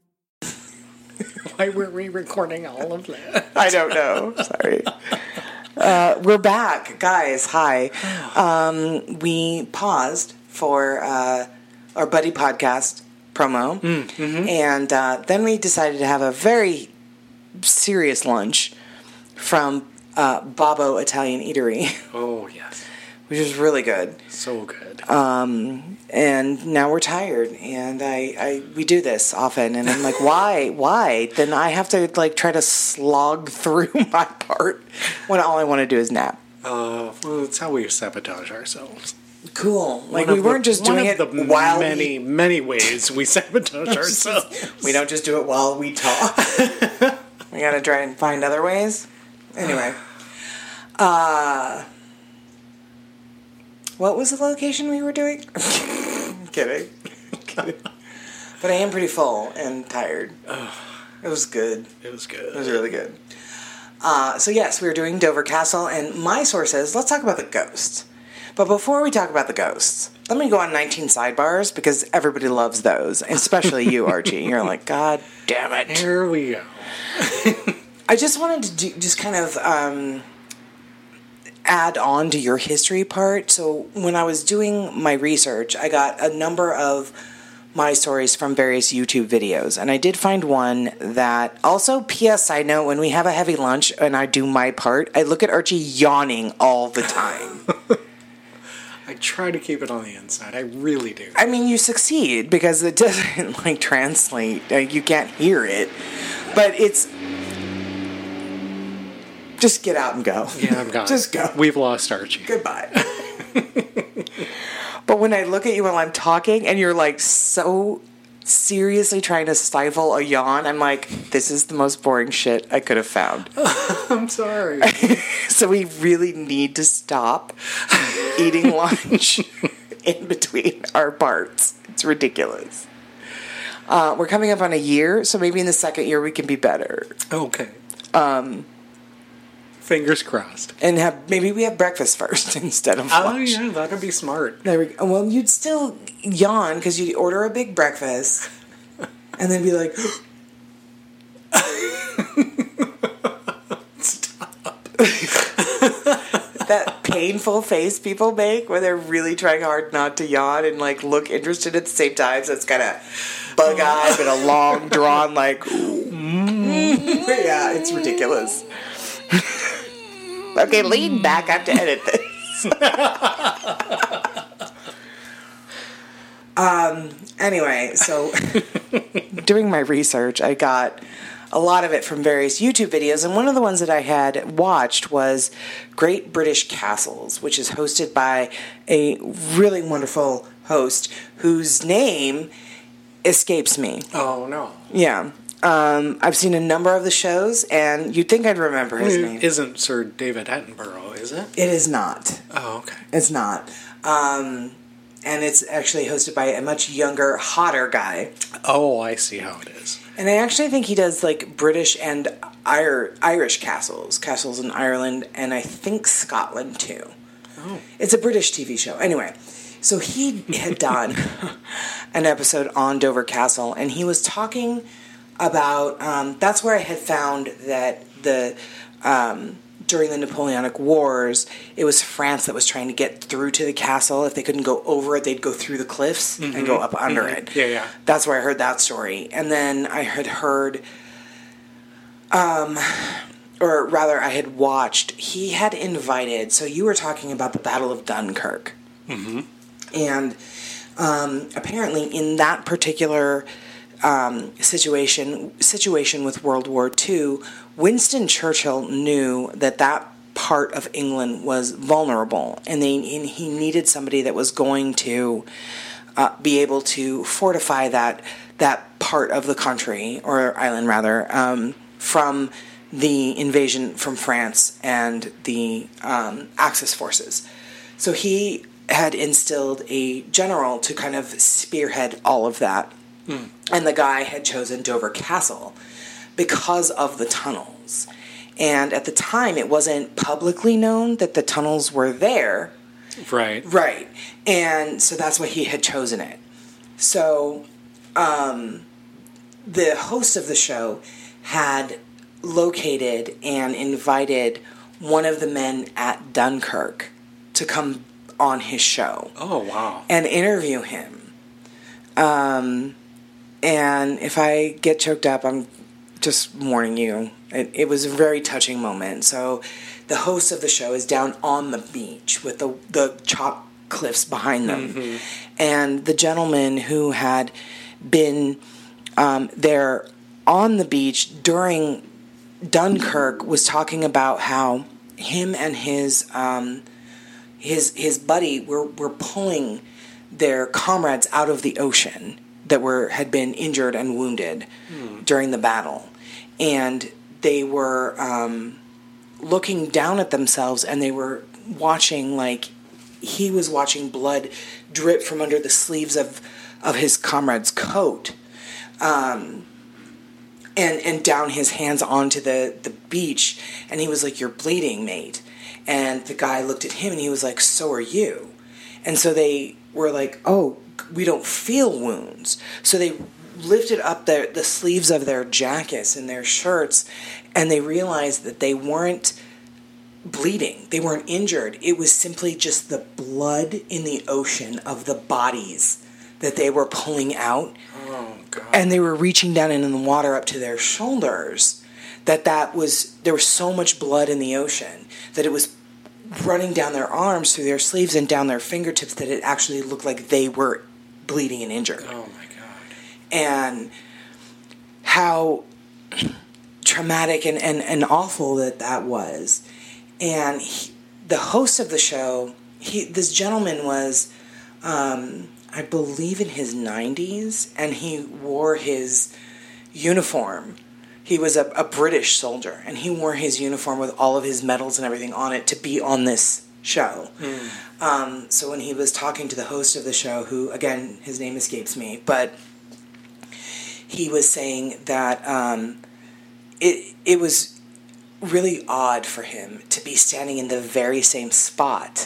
Why were we recording all of that? I don't know. Sorry. We're back, guys. Hi. We paused for our buddy podcast promo, and then we decided to have a very serious lunch from Babbo Italian Eatery. Oh, yes. Which is really good. So good. And now we're tired, and we do this often, and I'm like, why? Then I have to like try to slog through my part when all I want to do is nap. Well, that's how we sabotage ourselves. Cool. Like we weren't just doing it while many ways we sabotage ourselves. We don't just do it while we talk. We gotta try and find other ways. Anyway. What was the location we were doing? Kidding. But I am pretty full and tired. It was good. It was good. It was really good. So yes, we were doing Dover Castle, and my source says, let's talk about the ghosts. But before we talk about the ghosts, let me go on 19 sidebars, because everybody loves those, especially you, Archie. You're like, God damn it. Here we go. I just wanted to just kind of add on to your history part. So when I was doing my research, I got a number of my stories from various YouTube videos, and I did find one that also, PS side note, when we have a heavy lunch and I do my part, I look at Archie yawning all the time. I try to keep it on the inside. I really do. I mean, you succeed because it doesn't like translate. You can't hear it, but it's just get out and go. Yeah, I'm gone. Just go. We've lost Archie. Goodbye. But when I look at you while I'm talking and you're like so seriously trying to stifle a yawn, I'm like, this is the most boring shit I could have found. I'm sorry. So we really need to stop eating lunch in between our parts. It's ridiculous. We're coming up on a year, so maybe in the second year we can be better. Okay. Fingers crossed. And maybe we have breakfast first instead of lunch. Oh, yeah, that'd be smart. There we go. Well, you'd still yawn because you'd order a big breakfast and then be like, Stop. that painful face people make where they're really trying hard not to yawn and like look interested at the same time. So it's kind of bug-eyed but a long drawn like, yeah, it's ridiculous. Okay, lean back. I have to edit this. Anyway, so doing my research, I got a lot of it from various YouTube videos, and one of the ones that I had watched was Great British Castles, which is hosted by a really wonderful host whose name escapes me. Oh, no. Yeah. I've seen a number of the shows, and you'd think I'd remember his name. It isn't Sir David Attenborough, is it? It is not. Oh, okay. It's not. And it's actually hosted by a much younger, hotter guy. Oh, I see how it is. And I actually think he does, like, British and Irish castles in Ireland, and I think Scotland, too. Oh. It's a British TV show. Anyway, so he had done an episode on Dover Castle, and he was talking about, that's where I had found that during the Napoleonic Wars, it was France that was trying to get through to the castle. If they couldn't go over it, they'd go through the cliffs and go up under it. Yeah, yeah. That's where I heard that story. And then I had heard, or rather I had watched, he had invited, so you were talking about the Battle of Dunkirk. Mm-hmm. And apparently in that particular situation with World War II, Winston Churchill knew that part of England was vulnerable, and he needed somebody that was going to be able to fortify that part of the country, or island rather, from the invasion from France and the Axis forces. So he had instilled a general to kind of spearhead all of that. And the guy had chosen Dover Castle because of the tunnels. And at the time, it wasn't publicly known that the tunnels were there. Right. Right. And so that's why he had chosen it. So the host of the show had located and invited one of the men at Dunkirk to come on his show. Oh, wow. And interview him. And if I get choked up, I'm just warning you. It was a very touching moment. So the host of the show is down on the beach with the chalk cliffs behind them. Mm-hmm. And the gentleman who had been there on the beach during Dunkirk was talking about how him and his buddy were pulling their comrades out of the ocean that had been injured and wounded during the battle. And they were looking down at themselves, and they were watching, like, he was watching blood drip from under the sleeves of his comrade's coat, and down his hands onto the beach, and he was like, "You're bleeding, mate." And the guy looked at him, and he was like, "So are you." And so they were like, "Oh, we don't feel wounds." So they lifted up the sleeves of their jackets and their shirts, and they realized that they weren't bleeding. They weren't injured. It was simply just the blood in the ocean of the bodies that they were pulling out. Oh, God. And they were reaching down in the water up to their shoulders. There was so much blood in the ocean that it was running down their arms, through their sleeves, and down their fingertips, that it actually looked like they were bleeding and injured. Oh, my God. And how traumatic and awful that was. And the host of the show, this gentleman was, I believe, in his 90s, and he wore his uniform. He was a British soldier, and he wore his uniform with all of his medals and everything on it to be on this show. So when he was talking to the host of the show, who, again, his name escapes me, but he was saying that it was really odd for him to be standing in the very same spot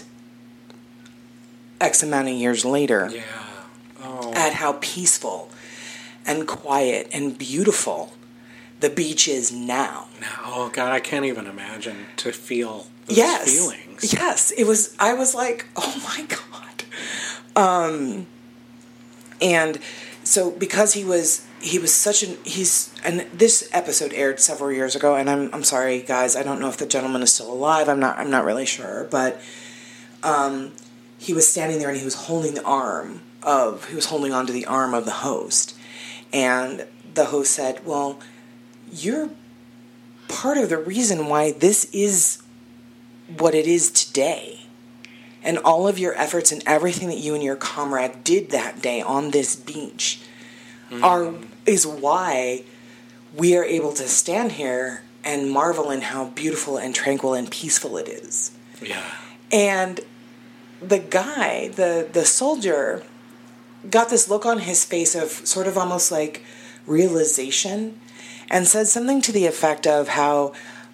X amount of years later. Yeah. Oh. At how peaceful and quiet and beautiful the beach is now. Oh, God, I can't even imagine to feel those feelings. Yes, I was like, oh my God. And so because he was and this episode aired several years ago, and I'm sorry, guys, I don't know if the gentleman is still alive. I'm not really sure, but he was standing there, and he was holding onto the arm of the host, and the host said, "Well, you're part of the reason why this is what it is today, and all of your efforts and everything that you and your comrade did that day on this beach is why we are able to stand here and marvel in how beautiful and tranquil and peaceful it is." Yeah. And the guy, the soldier, got this look on his face of sort of almost like realization, and said something to the effect of how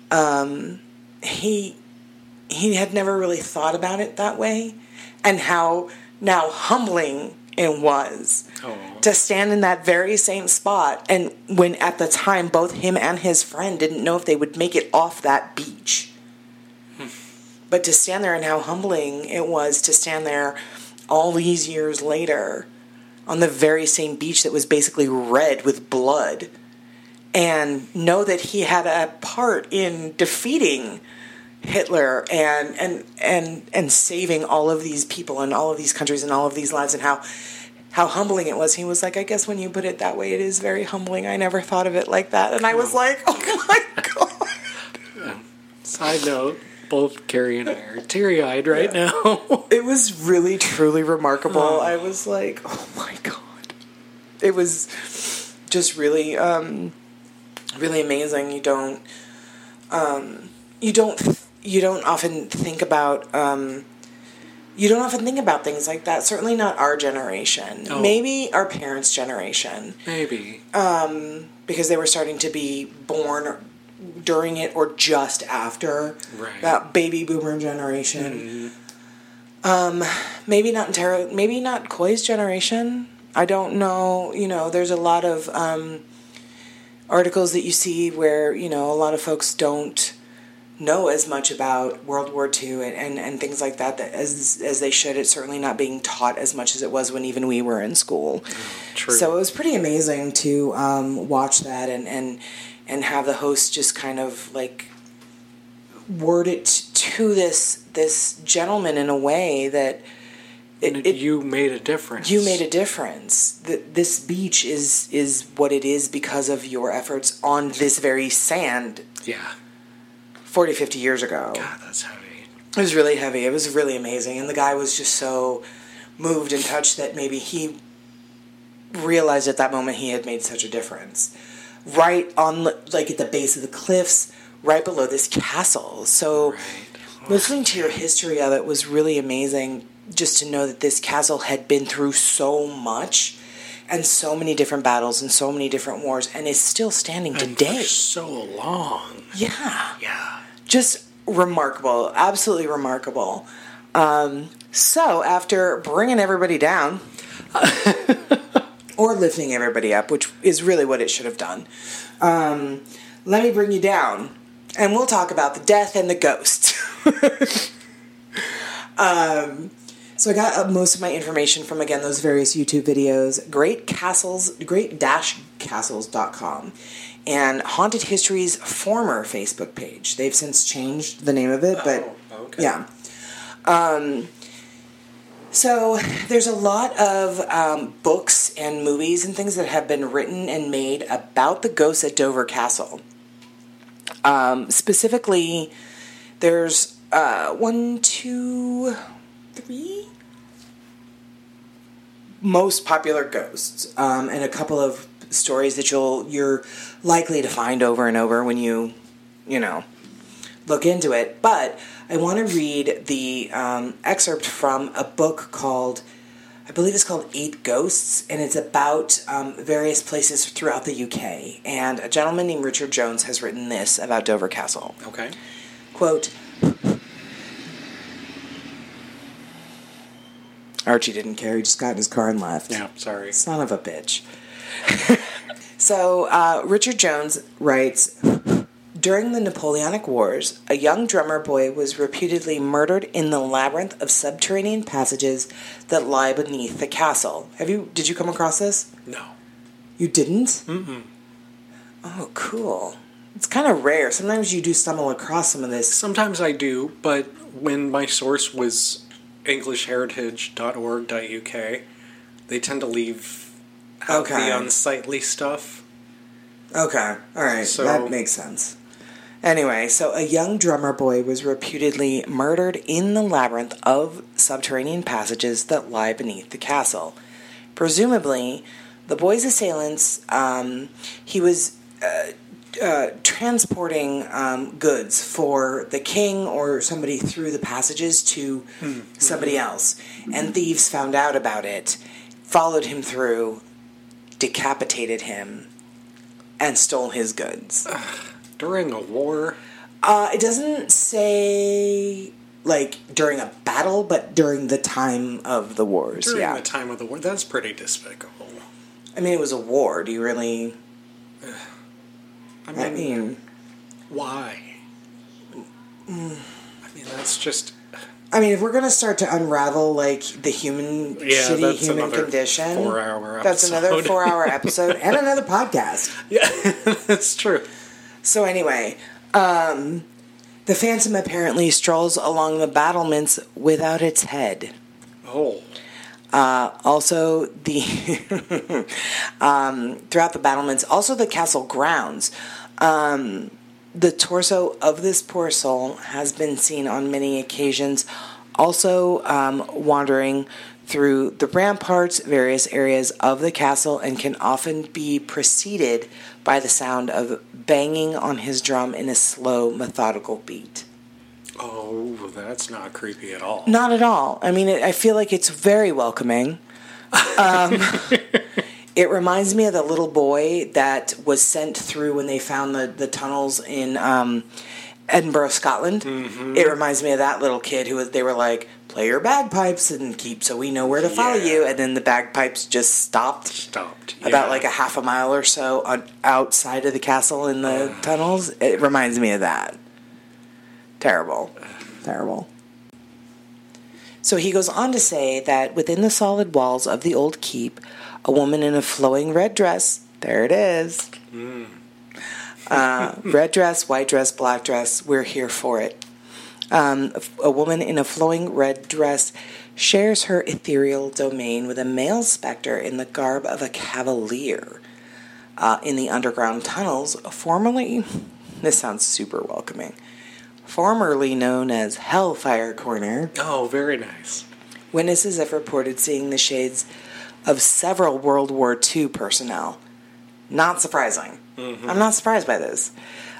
he had never really thought about it that way, and how now humbling it was to stand in that very same spot, and when at the time both him and his friend didn't know if they would make it off that beach. But to stand there, and how humbling it was to stand there all these years later on the very same beach that was basically red with blood, and know that he had a part in defeating Hitler and saving all of these people and all of these countries and all of these lives, and how humbling it was. He was like, "I guess when you put it that way, it is very humbling. I never thought of it like that." And I was like, "Oh my God." Side note, both Carrie and I are teary-eyed right now. It was really, truly remarkable. I was like, "Oh my God." It was just really, really amazing. You don't often think about things like that. Certainly not our generation. Oh. Maybe our parents' generation. Maybe. Because they were starting to be born during it or just after that baby boomer generation. Maybe not Koi's generation. I don't know. You know, there's a lot of articles that you see where, you know, a lot of folks don't know as much about World War II and things like that as they should. It's certainly not being taught as much as it was when even we were in school. True. So it was pretty amazing to watch that and have the host just kind of like word it to this gentleman in a way that you made a difference. You made a difference. This beach is what it is because of your efforts on this very sand. Yeah. 40, 50 years ago. God, that's heavy. It was really heavy. It was really amazing. And the guy was just so moved and touched that maybe he realized at that moment he had made such a difference. Right on, like, at the base of the cliffs, right below this castle. So listening to your history of it was really amazing, just to know that this castle had been through so much and so many different battles and so many different wars and is still standing today. For so long. Yeah. Yeah. Just remarkable. Absolutely remarkable. So after bringing everybody down, or lifting everybody up, which is really what it should have done, let me bring you down, and we'll talk about the death and the ghost. So I got most of my information from, again, those various YouTube videos, great-castles.com, and Haunted History's former Facebook page. They've since changed the name of it, but okay. Yeah. So there's a lot of books and movies and things that have been written and made about the ghosts at Dover Castle. Specifically, there's 1, 2, 3 most popular ghosts, and a couple of stories that you're likely to find over and over when you look into it. But I want to read the excerpt from a book called, I believe it's called 8 Ghosts, and it's about various places throughout the UK. And a gentleman named Richard Jones has written this about Dover Castle. Okay. Quote, Archie didn't care. He just got in his car and left. Yeah, sorry. Son of a bitch. So, Richard Jones writes, during the Napoleonic Wars, a young drummer boy was reputedly murdered in the labyrinth of subterranean passages that lie beneath the castle. Did you come across this? No. You didn't? Mm-mm. Oh, cool. It's kind of rare. Sometimes you do stumble across some of this. Sometimes I do, but when my source was EnglishHeritage.org.uk, they tend to leave out the unsightly stuff. Okay, alright, So, that makes sense. Anyway, so a young drummer boy was reputedly murdered in the labyrinth of subterranean passages that lie beneath the castle. Presumably, the boy's assailants, he was transporting goods for the king or somebody through the passages to somebody else. And thieves found out about it, followed him through, decapitated him, and stole his goods. During a war? It doesn't say, like, during a battle, but during the time of the wars. During the time of the war. That's pretty despicable. I mean, it was a war. Do you really... I mean, why? I mean, that's just... I mean, if we're going to start to unravel, like, the shitty human condition... 4-hour episode. That's another 4-hour episode and another podcast. Yeah, that's true. So anyway, the Phantom apparently strolls along the battlements without its head. Oh. Also, the throughout the battlements, also the castle grounds, the torso of this poor soul has been seen on many occasions, also wandering through the ramparts, various areas of the castle, and can often be preceded by the sound of banging on his drum in a slow, methodical beat. Oh, that's not creepy at all. Not at all. I mean, I feel like it's very welcoming. It reminds me of the little boy that was sent through when they found the tunnels in Edinburgh, Scotland. Mm-hmm. It reminds me of that little kid they were like, play your bagpipes and keep so we know where to follow you. And then the bagpipes just stopped. About like a half a mile or so outside of the castle in the tunnels. It reminds me of that. Terrible. Terrible. So he goes on to say that within the solid walls of the old keep, a woman in a flowing red dress, there it is. Red dress, white dress, black dress, we're here for it. A woman in a flowing red dress shares her ethereal domain with a male specter in the garb of a cavalier. In the underground tunnels, formerly, this sounds super welcoming, formerly known as Hellfire Corner. Oh, very nice. Witnesses have reported seeing the shades of several World War II personnel. Not surprising. I'm not surprised by this.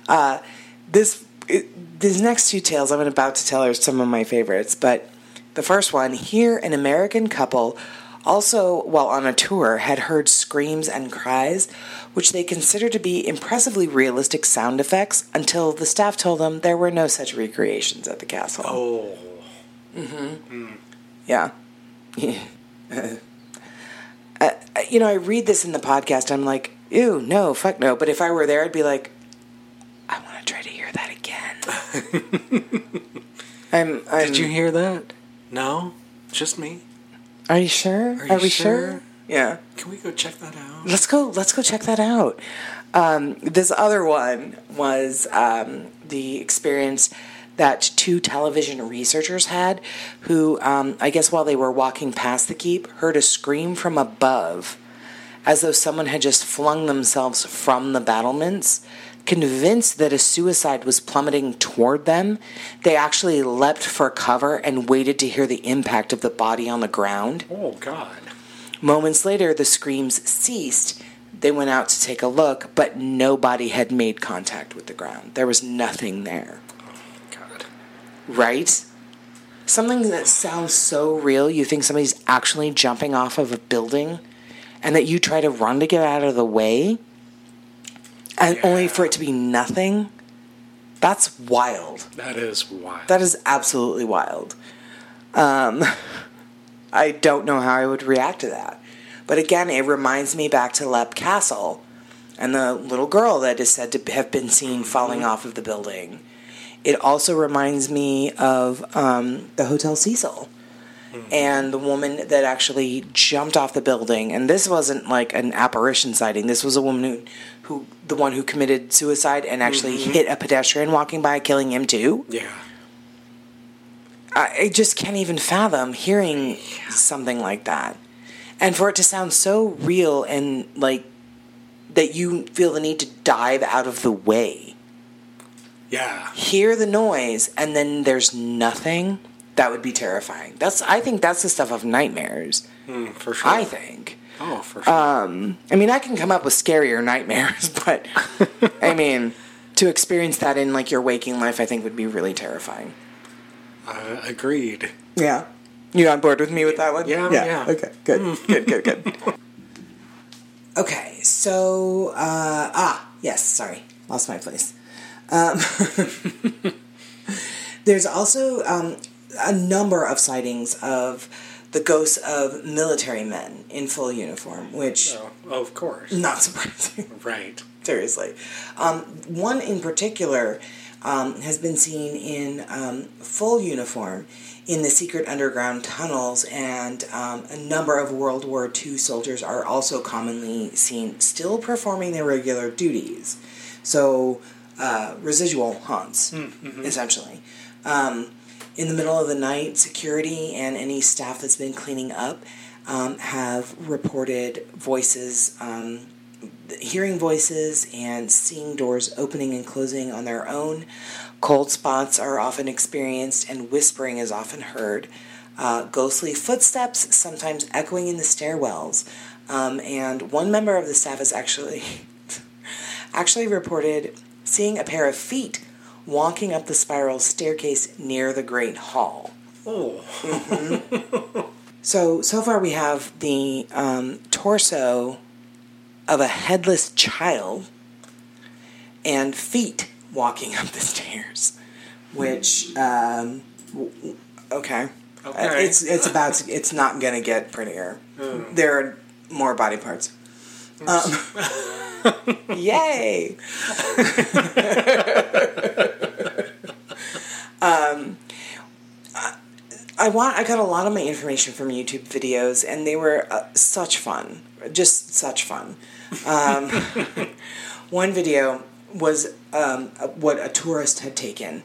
These next two tales I'm about to tell are some of my favorites, but the first one, here an American couple, also while on a tour, had heard screams and cries, which they considered to be impressively realistic sound effects until the staff told them there were no such recreations at the castle. Oh. Yeah. I read this in the podcast, I'm like, ew, no, fuck no. But if I were there, I'd be like, I want to try to hear that again. Did you hear that? No? Just me? Are you sure? Are we sure? sure? Yeah. Can we go check that out? Let's go check that out. This other one was the experience that two television researchers had who, I guess while they were walking past the keep, heard a scream from above as though someone had just flung themselves from the battlements. Convinced that a suicide was plummeting toward them, they actually leapt for cover and waited to hear the impact of the body on the ground. Oh, God. Moments later, the screams ceased. They went out to take a look, but nobody had made contact with the ground. There was nothing there. Oh, God. Right? Something that sounds so real, you think somebody's actually jumping off of a building, and that you try to run to get out of the way, and only for it to be nothing. That's wild. That is wild. That is absolutely wild. I don't know how I would react to that. But again, it reminds me back to Leap Castle and the little girl that is said to have been seen falling off of the building. It also reminds me of the Hotel Cecil and the woman that actually jumped off the building. And this wasn't like an apparition sighting. This was a woman who the one who committed suicide and actually hit a pedestrian walking by, killing him too. Yeah. I just can't even fathom hearing something like that. And for it to sound so real and like that you feel the need to dive out of the way. Yeah. Hear the noise and then there's nothing. That would be terrifying. I think that's the stuff of nightmares. For sure. I think. Oh, for sure. I mean, I can come up with scarier nightmares, but I mean, to experience that in like your waking life, I think would be really terrifying. Agreed. Yeah. You on board with me with that one? Yeah. Okay, good. Good. Okay, so, yes, sorry. Lost my place. There's also a number of sightings of the ghosts of military men in full uniform, which... Oh, of course. Not surprising. Right. Seriously. One in particular has been seen in full uniform in the secret underground tunnels, and a number of World War II soldiers are also commonly seen still performing their regular duties. So, residual haunts, essentially. In the middle of the night, security and any staff that's been cleaning up have reported voices, hearing voices and seeing doors opening and closing on their own. Cold spots are often experienced and whispering is often heard. Ghostly footsteps, sometimes echoing in the stairwells. And one member of the staff has actually reported seeing a pair of feet walking up the spiral staircase near the Great Hall. Oh. So far we have the torso of a headless child and feet walking up the stairs, which, okay. It's not gonna get prettier. There are more body parts. Yay! I got a lot of my information from YouTube videos, and they were such fun. Just such fun. One video was what a tourist had taken.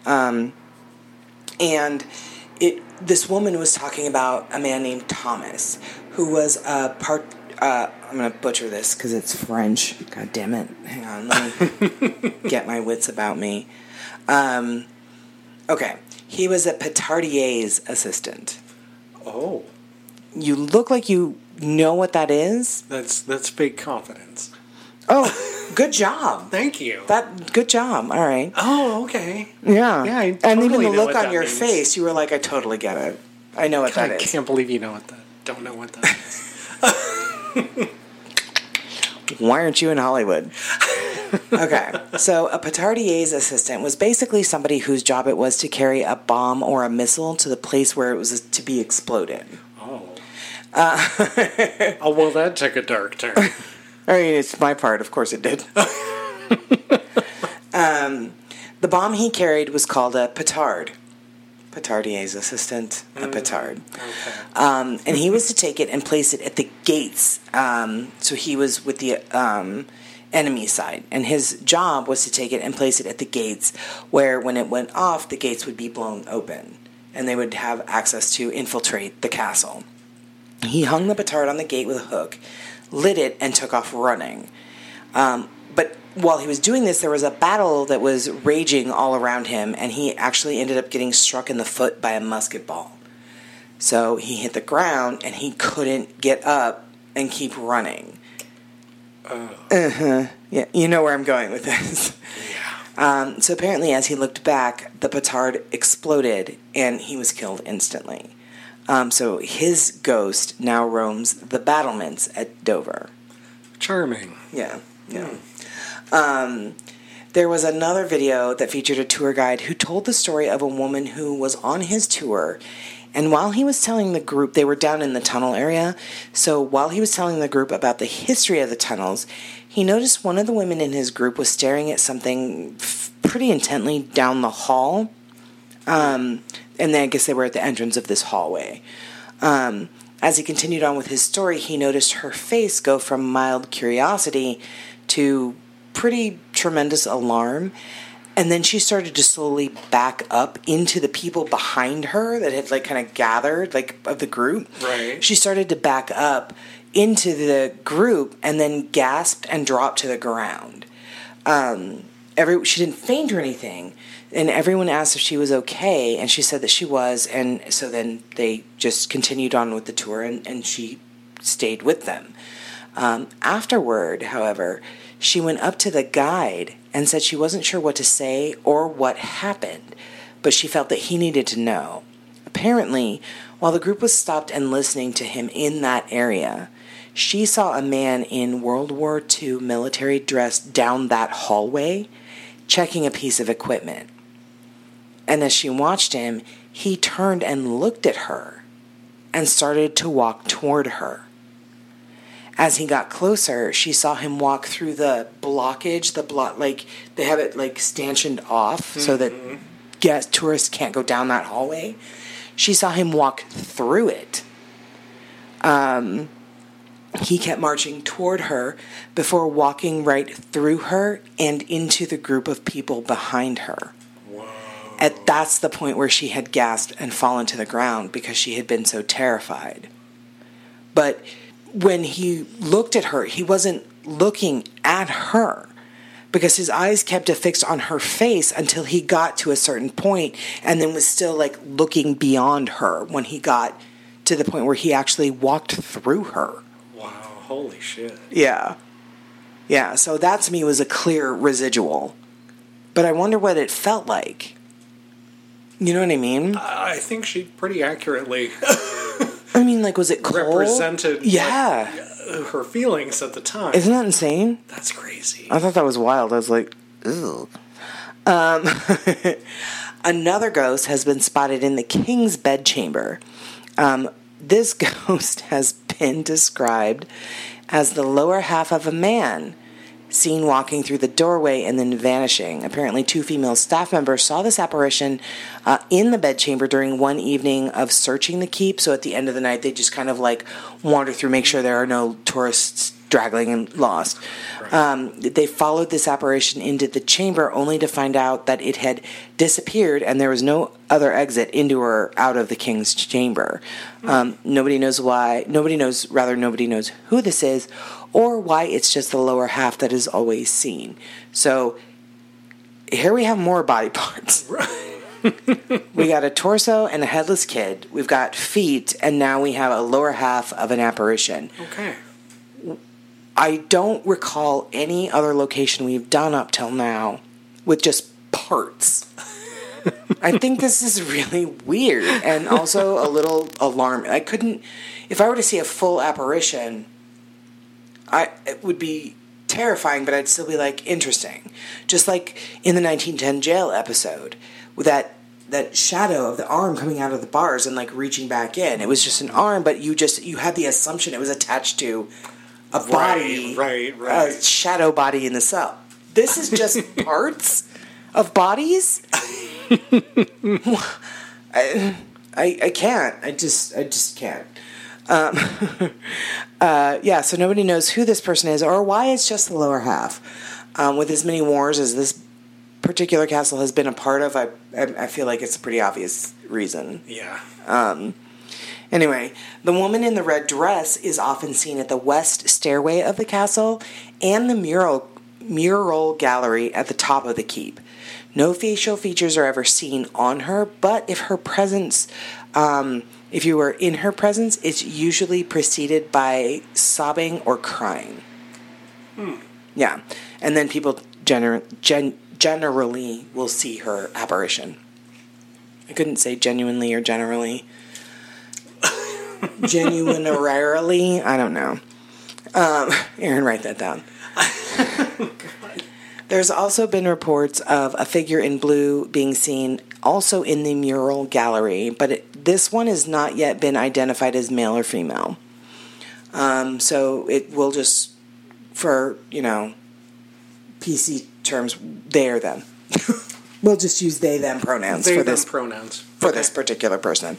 And this woman was talking about a man named Thomas, who was I'm going to butcher this because it's French. God damn it. Hang on, let me get my wits about me. Okay. He was a Petardier's assistant. Oh. You look like you know what that is. That's fake confidence. Oh, good job. Thank you. Good job. All right. Oh, okay. Yeah. Yeah, I and even totally the know look what on that your means. face, you were like, I totally get it. I know what that I is. can't believe you don't know what that is. Why aren't you in Hollywood? Okay, so a Petardier's assistant was basically somebody whose job it was to carry a bomb or a missile to the place where it was to be exploded. Oh. Oh, well, that took a dark turn. I mean, it's my part. Of course it did. The bomb he carried was called a petard. Petardier's assistant, a petard. Okay. And he was to take it and place it at the gates. So he was with the enemy side. And his job was to take it and place it at the gates where when it went off, the gates would be blown open. And they would have access to infiltrate the castle. He hung the petard on the gate with a hook, lit it, and took off running. But while he was doing this, there was a battle that was raging all around him, and he actually ended up getting struck in the foot by a musket ball. So he hit the ground, and he couldn't get up and keep running. Yeah, you know where I'm going with this. Yeah. So apparently, as he looked back, the petard exploded, and he was killed instantly. So his ghost now roams the battlements at Dover. Charming. Yeah. There was another video that featured a tour guide who told the story of a woman who was on his tour, and while he was telling the group, they were down in the tunnel area, so while he was telling the group about the history of the tunnels, he noticed one of the women in his group was staring at something pretty intently down the hall, and then I guess they were at the entrance of this hallway. As he continued on with his story, he noticed her face go from mild curiosity to pretty tremendous alarm, and then she started to slowly back up into the people behind her that had kind of gathered of the group. Right. She started to back up into the group and then gasped and dropped to the ground. She didn't faint or anything, and everyone asked if she was okay, and she said that she was, and so then they just continued on with the tour, and she stayed with them. Afterward, however, she went up to the guide and said she wasn't sure what to say or what happened, but she felt that he needed to know. Apparently, while the group was stopped and listening to him in that area, she saw a man in World War II military dress down that hallway checking a piece of equipment. And as she watched him, he turned and looked at her and started to walk toward her. As he got closer, she saw him walk through the blockage, they have it stanchioned off so that tourists can't go down that hallway. She saw him walk through it. He kept marching toward her before walking right through her and into the group of people behind her. Whoa. That's the point where she had gasped and fallen to the ground because she had been so terrified. But when he looked at her, he wasn't looking at her because his eyes kept affixed on her face until he got to a certain point and then was still looking beyond her when he got to the point where he actually walked through her. Wow, holy shit. Yeah, so that to me was a clear residual. But I wonder what it felt like. You know what I mean? I think she pretty accurately I mean, was it cold? represented her feelings at the time. Isn't that insane? That's crazy. I thought that was wild. I was like, ew. Another ghost has been spotted in the king's bedchamber. This ghost has been described as the lower half of a man, seen walking through the doorway and then vanishing. Apparently, 2 female staff members saw this apparition in the bedchamber during one evening of searching the keep. So at the end of the night, they just kind of like wander through, make sure there are no tourists straggling and lost. Right. They followed this apparition into the chamber only to find out that it had disappeared and there was no other exit into or out of the king's chamber. Nobody knows why. Nobody knows who this is or why it's just the lower half that is always seen. So here we have more body parts. We got a torso and a headless kid. We've got feet, and now we have a lower half of an apparition. Okay. I don't recall any other location we've done up till now with just parts. I think this is really weird and also a little alarming. I couldn't, if I were to see a full apparition, it would be terrifying, but I'd still be like, interesting. Just like in the 1910 jail episode, with that shadow of the arm coming out of the bars and like reaching back in. It was just an arm, but you had the assumption it was attached to a body, right. A shadow body in the cell. This is just parts of bodies. I can't. I just can't. So nobody knows who this person is or why it's just the lower half. With as many wars as this particular castle has been a part of, I feel like it's a pretty obvious reason. Yeah. Anyway, the woman in the red dress is often seen at the west stairway of the castle and the mural gallery at the top of the keep. No facial features are ever seen on her, but if you were in her presence, it's usually preceded by sobbing or crying. Yeah, and then people generally will see her apparition. I couldn't say genuinely or generally. Genuinely, I don't know. Aaron, write that down. There's also been reports of a figure in blue being seen also in the mural gallery, but this one has not yet been identified as male or female. So it will just, for, PC terms, they or them. We'll just use they, them pronouns for this particular person.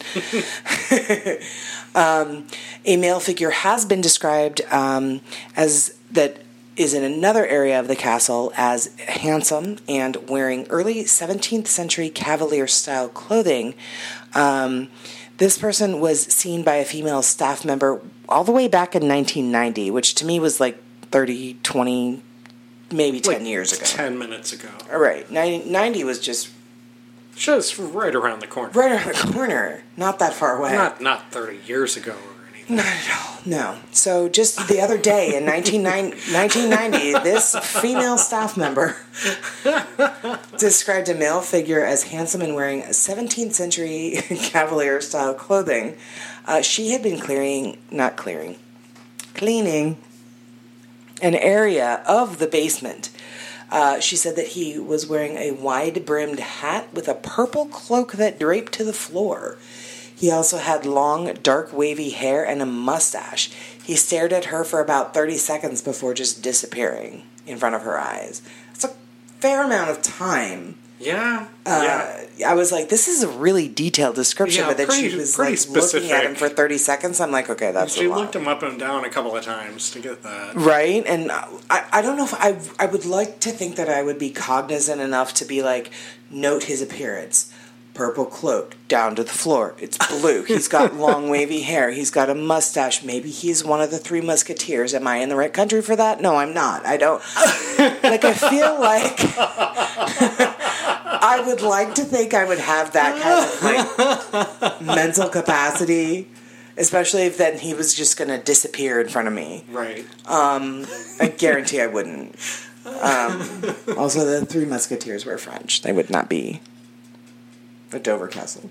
A male figure has been described as that is in another area of the castle as handsome and wearing early 17th century cavalier-style clothing. This person was seen by a female staff member all the way back in 1990, which to me was like 30, 20, maybe 10 years ago. 10 minutes ago. All right. 90 was just right around the corner. Right around the corner. Not that far away. Not 30 years ago or anything. Not at all. No. So just the other day in 1990, this female staff member described a male figure as handsome and wearing 17th century cavalier-style clothing. She had been cleaning an area of the basement. She said that he was wearing a wide-brimmed hat with a purple cloak that draped to the floor. He also had long, dark, wavy hair and a mustache. He stared at her for about 30 seconds before just disappearing in front of her eyes. It's a fair amount of time. Yeah. I was like, this is a really detailed description, but then she was like looking at him for 30 seconds. I'm like, okay, that's She looked him up and down a couple of times to get that. Right? And I don't know if I would like to think that I would be cognizant enough to be like, note his appearance. Purple cloak, down to the floor. It's blue. He's got long, wavy hair. He's got a mustache. Maybe he's one of the Three Musketeers. Am I in the right country for that? No, I'm not. I don't. I feel like I would like to think I would have that kind of, mental capacity, especially if then he was just going to disappear in front of me. Right. I guarantee I wouldn't. Also, the Three Musketeers were French. They would not be at Dover Castle.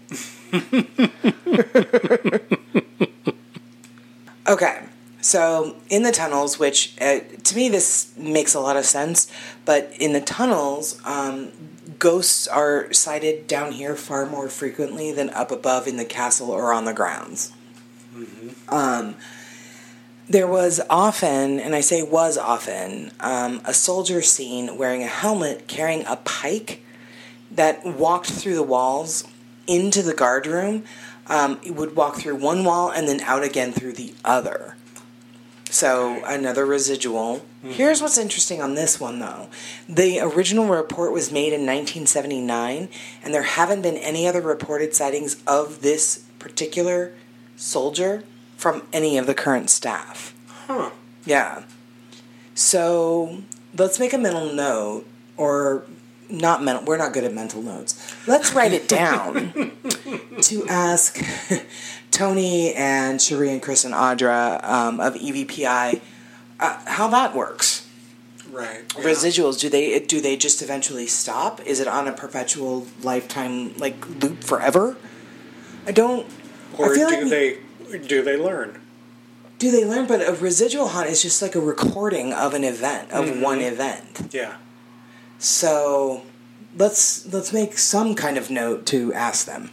Okay, so in the tunnels, which to me this makes a lot of sense, but in the tunnels, ghosts are sighted down here far more frequently than up above in the castle or on the grounds. Mm-hmm. There was often, and I say was often, a soldier seen wearing a helmet carrying a pike that walked through the walls into the guard room. It would walk through one wall and then out again through the other. So another residual. Here's what's interesting on this one, though. The original report was made in 1979, and there haven't been any other reported sightings of this particular soldier from any of the current staff. Huh. Yeah. So let's make a mental note, or not mental. We're not good at mental notes. Let's write it down to ask Tony and Cherie and Chris and Audra of EVPI how that works. Right. Yeah. Residuals, do they just eventually stop? Is it on a perpetual lifetime loop forever? I don't. Or I feel do they learn? Do they learn? But a residual haunt is just like a recording of an event, of one event. Yeah. So let's make some kind of note to ask them.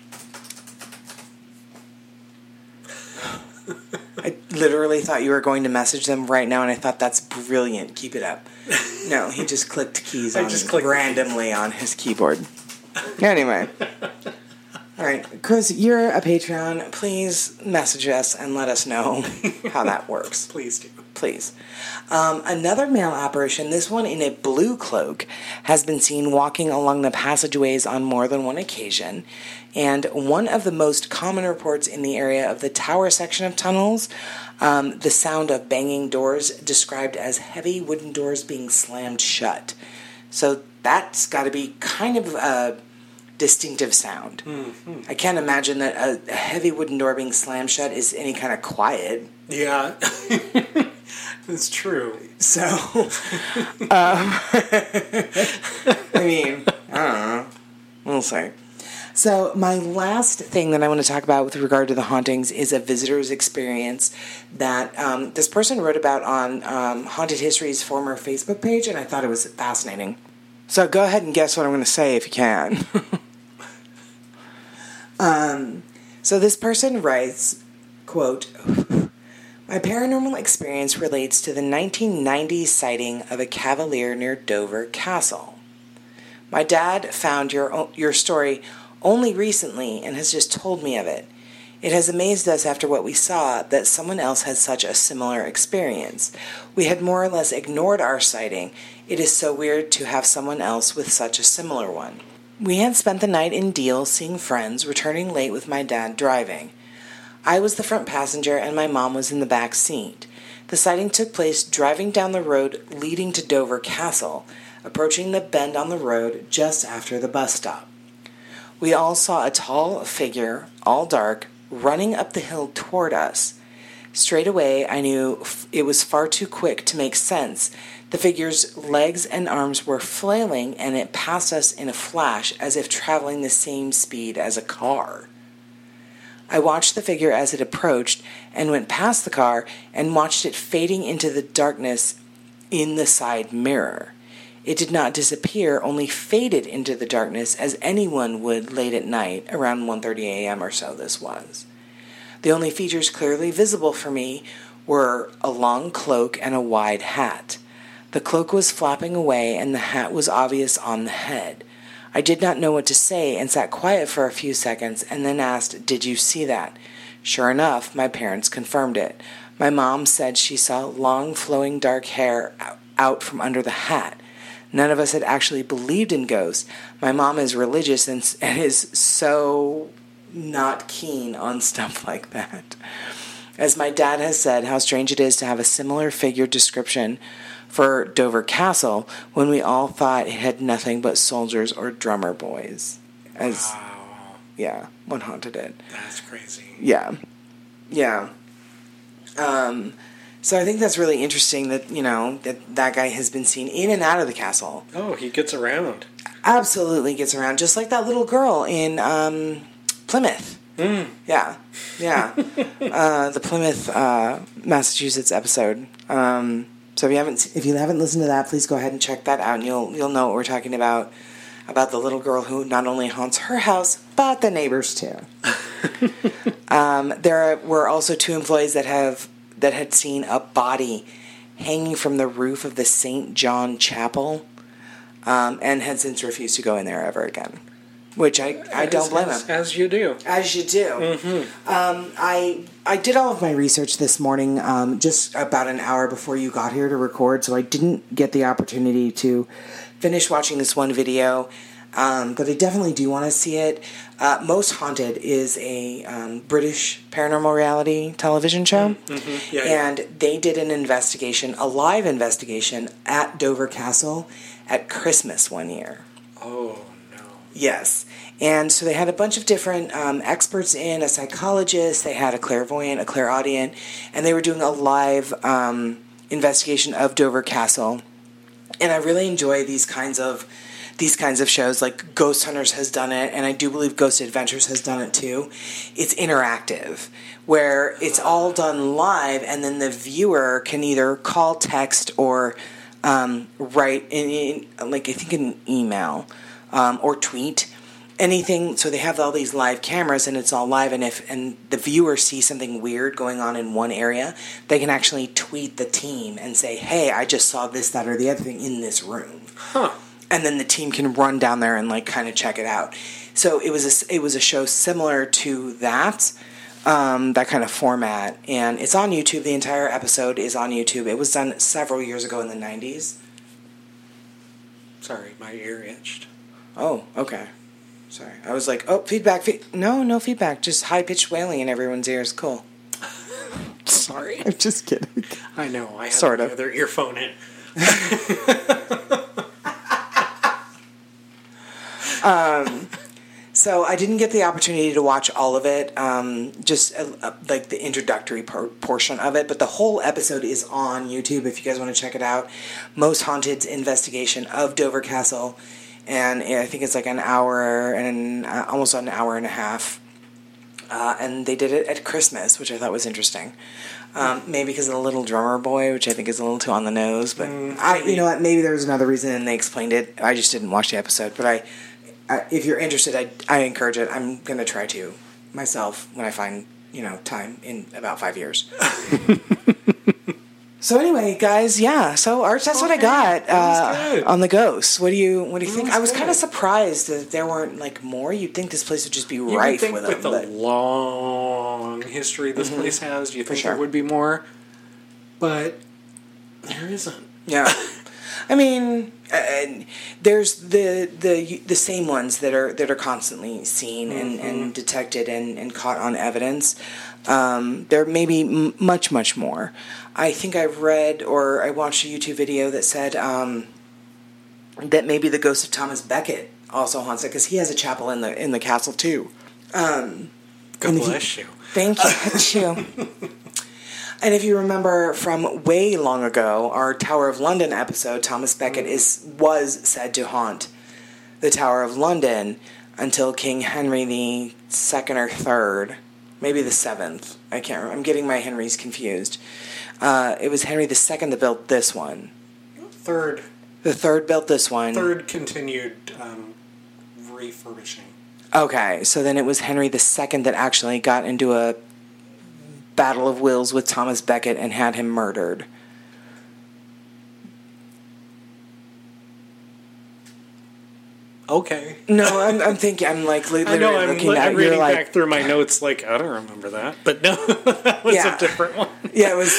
I literally thought you were going to message them right now, and I thought that's brilliant. Keep it up. No, he just clicked keys randomly on his keyboard. Anyway. All right, Chris, you're a Patreon. Please message us and let us know how that works. Please do. Please. Another male apparition, this one in a blue cloak, has been seen walking along the passageways on more than one occasion. And one of the most common reports in the area of the tower section of tunnels, the sound of banging doors described as heavy wooden doors being slammed shut. So that's got to be kind of a distinctive sound. Mm-hmm. I can't imagine that a heavy wooden door being slammed shut is any kind of quiet. Yeah. It's true. So, I mean, I don't know. We'll see. So, my last thing that I want to talk about with regard to the hauntings is a visitor's experience that this person wrote about on Haunted History's former Facebook page, and I thought it was fascinating. So, go ahead and guess what I'm going to say if you can. So, this person writes, quote, "My paranormal experience relates to the 1990s sighting of a cavalier near Dover Castle. My dad found your story only recently and has just told me of it. It has amazed us after what we saw that someone else had such a similar experience. We had more or less ignored our sighting. It is so weird to have someone else with such a similar one. We had spent the night in Deal seeing friends, returning late with my dad driving. I was the front passenger and my mom was in the back seat. The sighting took place driving down the road leading to Dover Castle, approaching the bend on the road just after the bus stop. We all saw a tall figure, all dark, running up the hill toward us. Straight away, I knew it was far too quick to make sense. The figure's legs and arms were flailing, and it passed us in a flash as if traveling the same speed as a car. I watched the figure as it approached and went past the car and watched it fading into the darkness in the side mirror. It did not disappear, only faded into the darkness as anyone would late at night, around 1:30 a.m. or so this was. The only features clearly visible for me were a long cloak and a wide hat. The cloak was flapping away and the hat was obvious on the head. I did not know what to say and sat quiet for a few seconds and then asked, 'Did you see that?' Sure enough, my parents confirmed it. My mom said she saw long flowing dark hair out from under the hat. None of us had actually believed in ghosts. My mom is religious and is so not keen on stuff like that. As my dad has said, how strange it is to have a similar figure description for Dover Castle when we all thought it had nothing but soldiers or drummer boys. Wow. Yeah, what haunted it. That's crazy. Yeah. So I think that's really interesting that, that guy has been seen in and out of the castle. Oh, he gets around. Absolutely gets around, just like that little girl in Plymouth. Mm. Yeah. The Plymouth, Massachusetts episode. So if you haven't listened to that, please go ahead and check that out, and you'll know what we're talking about the little girl who not only haunts her house but the neighbors too. There were also 2 employees that have that had seen a body hanging from the roof of the St. John Chapel, and had since refused to go in there ever again. Which I don't blame him. As you do. As you do. Mm-hmm. I did all of my research this morning, just about an hour before you got here to record, so I didn't get the opportunity to finish watching this one video, but I definitely do want to see it. Most Haunted is a British paranormal reality television show, Mm-hmm. Yeah, and they did an investigation, a live investigation, at Dover Castle at Christmas one year. Oh, no. Yes. And so they had a bunch of different experts in, a psychologist, they had a clairvoyant, a clairaudient, and they were doing a live investigation of Dover Castle. And I really enjoy these kinds of shows, like Ghost Hunters has done it, and I do believe Ghost Adventures has done it too. It's interactive, where it's all done live, and then the viewer can either call, text, or write in like I think an email or tweet. Anything, so they have all these live cameras and it's all live, and the viewer sees something weird going on in one area, they can actually tweet the team and say, hey, I just saw this, that, or the other thing in this room. Huh. And then the team can run down there and like kind of check it out. So it was a show similar to that, that kind of format, and it's on YouTube. The entire episode is on YouTube. It was done several years ago in the 90s. Sorry, my ear itched. Oh, okay. Sorry. I was like, oh, feedback. No feedback. Just high-pitched wailing in everyone's ears. Cool. Sorry. I'm just kidding. I know. I had Sort the of. other earphone in. So I didn't get the opportunity to watch all of it, just like the introductory portion of it, but the whole episode is on YouTube if you guys want to check it out. Most Haunted's investigation of Dover Castle, and I think it's like an hour and almost an hour and a half, and they did it at Christmas, which I thought was interesting. Maybe because of the little drummer boy, which I think is a little too on the nose, but you know what, maybe there was another reason and they explained it. I just didn't watch the episode, but if you're interested, I encourage it. I'm going to try to myself when I find, time in about 5 years. So anyway, guys, yeah. So Arch, that's what I got on the ghosts. What do you think? I was kind of surprised that there weren't like more. You'd think this place would just be rife with them. With the long history this place has, you think there would be more, but there isn't. Yeah. I mean, there's the same ones that are constantly seen and detected and caught on evidence. There may be much more. I think I've read or I watched a YouTube video that said that maybe the ghost of Thomas Becket also haunts it because he has a chapel in the castle too. God bless you. Thank you. And if you remember from way long ago, our Tower of London episode, Thomas Becket was said to haunt the Tower of London until King Henry the II or III, maybe the 7th. I can't remember. I'm getting my Henrys confused. It was Henry II that built this one. Third. The third built this one. Third continued refurbishing. Okay, so then it was Henry II that actually got into a battle of wills with Thomas Becket and had him murdered. Okay. No, I'm thinking. I'm like literally looking at. I'm reading like, back through my notes. Like I don't remember that, but no, that was a different one. Yeah, it was.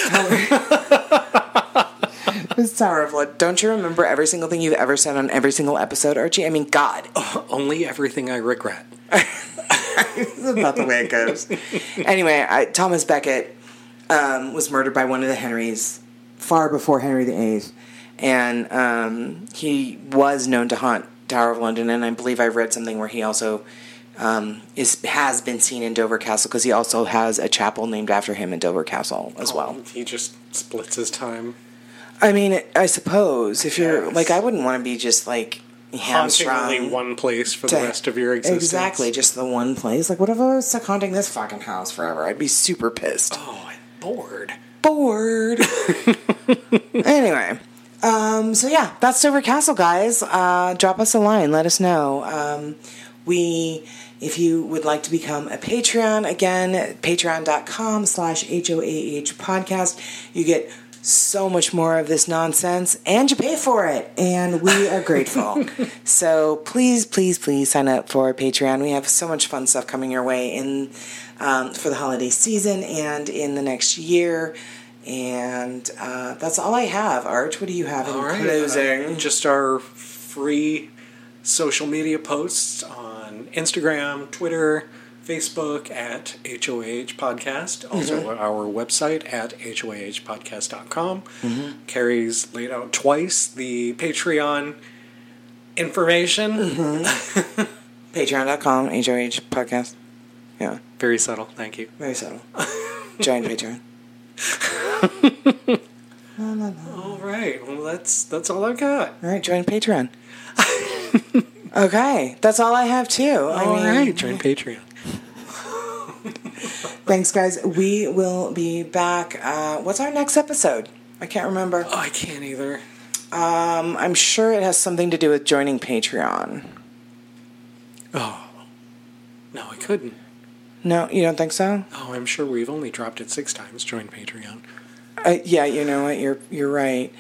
It was Tower of Blood. Don't you remember every single thing you've ever said on every single episode, Archie? I mean, God. Only everything I regret. This is about the way it goes. Anyway, Thomas Becket was murdered by one of the Henrys far before Henry VIII, and he was known to haunt Tower of London, and I believe I read something where he also has been seen in Dover Castle because he also has a chapel named after him in Dover Castle as well. He just splits his time. I mean, I suppose if you're like, I wouldn't want to be just like haunting only one place for the rest of your existence. Exactly, just the one place. Like, what if I was stuck haunting this fucking house forever? I'd be super pissed. Oh, I'm bored. Anyway, so yeah, that's Dover Castle, guys. Drop us a line. Let us know. We If you would like to become a Patreon, again, patreon.com/HOAH podcast. You get so much more of this nonsense, and you pay for it, and we are grateful. So please, please, please sign up for Patreon. We have so much fun stuff coming your way for the holiday season and in the next year. And that's all I have. Arch, what do you have in closing? Just our free social media posts on Instagram, Twitter, Facebook at HOAH Podcast. Also our website at HOAHpodcast.com. Carrie's laid out twice the Patreon information. Patreon.com, HOAH Podcast. Yeah. Very subtle, thank you. Very subtle. Join Patreon. All right, well that's all I've got. All right, join Patreon. Okay, that's all I have too. All right, join Patreon. Thanks, guys. We will be back. What's our next episode? I can't remember. Oh, I can't either. I'm sure it has something to do with joining Patreon. Oh, no, I couldn't. No, you don't think so? Oh, I'm sure we've only dropped it 6 times. Join Patreon. Yeah, you know what? You're right.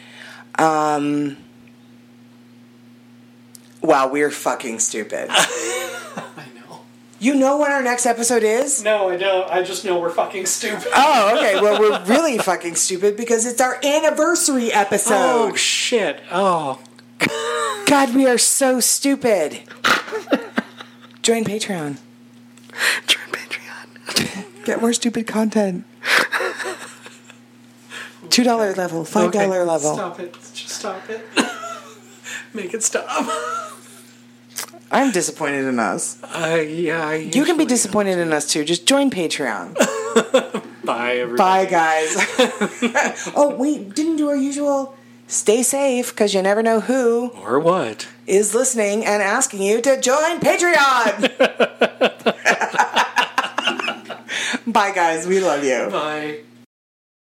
Wow, we're fucking stupid. I know. You know what our next episode is? No, I don't. I just know we're fucking stupid. Oh, okay. Well, we're really fucking stupid because it's our anniversary episode. Oh, shit. Oh. God, we are so stupid. Join Patreon. Join Patreon. Get more stupid content. $2 level, $5 level. Stop it. Just stop it. Make it stop. I'm disappointed in us. Yeah. You can be disappointed in us too. Just join Patreon. Bye, everybody. Bye, guys. Oh, we didn't do our usual. Stay safe, because you never know who or what is listening and asking you to join Patreon. Bye, guys. We love you. Bye.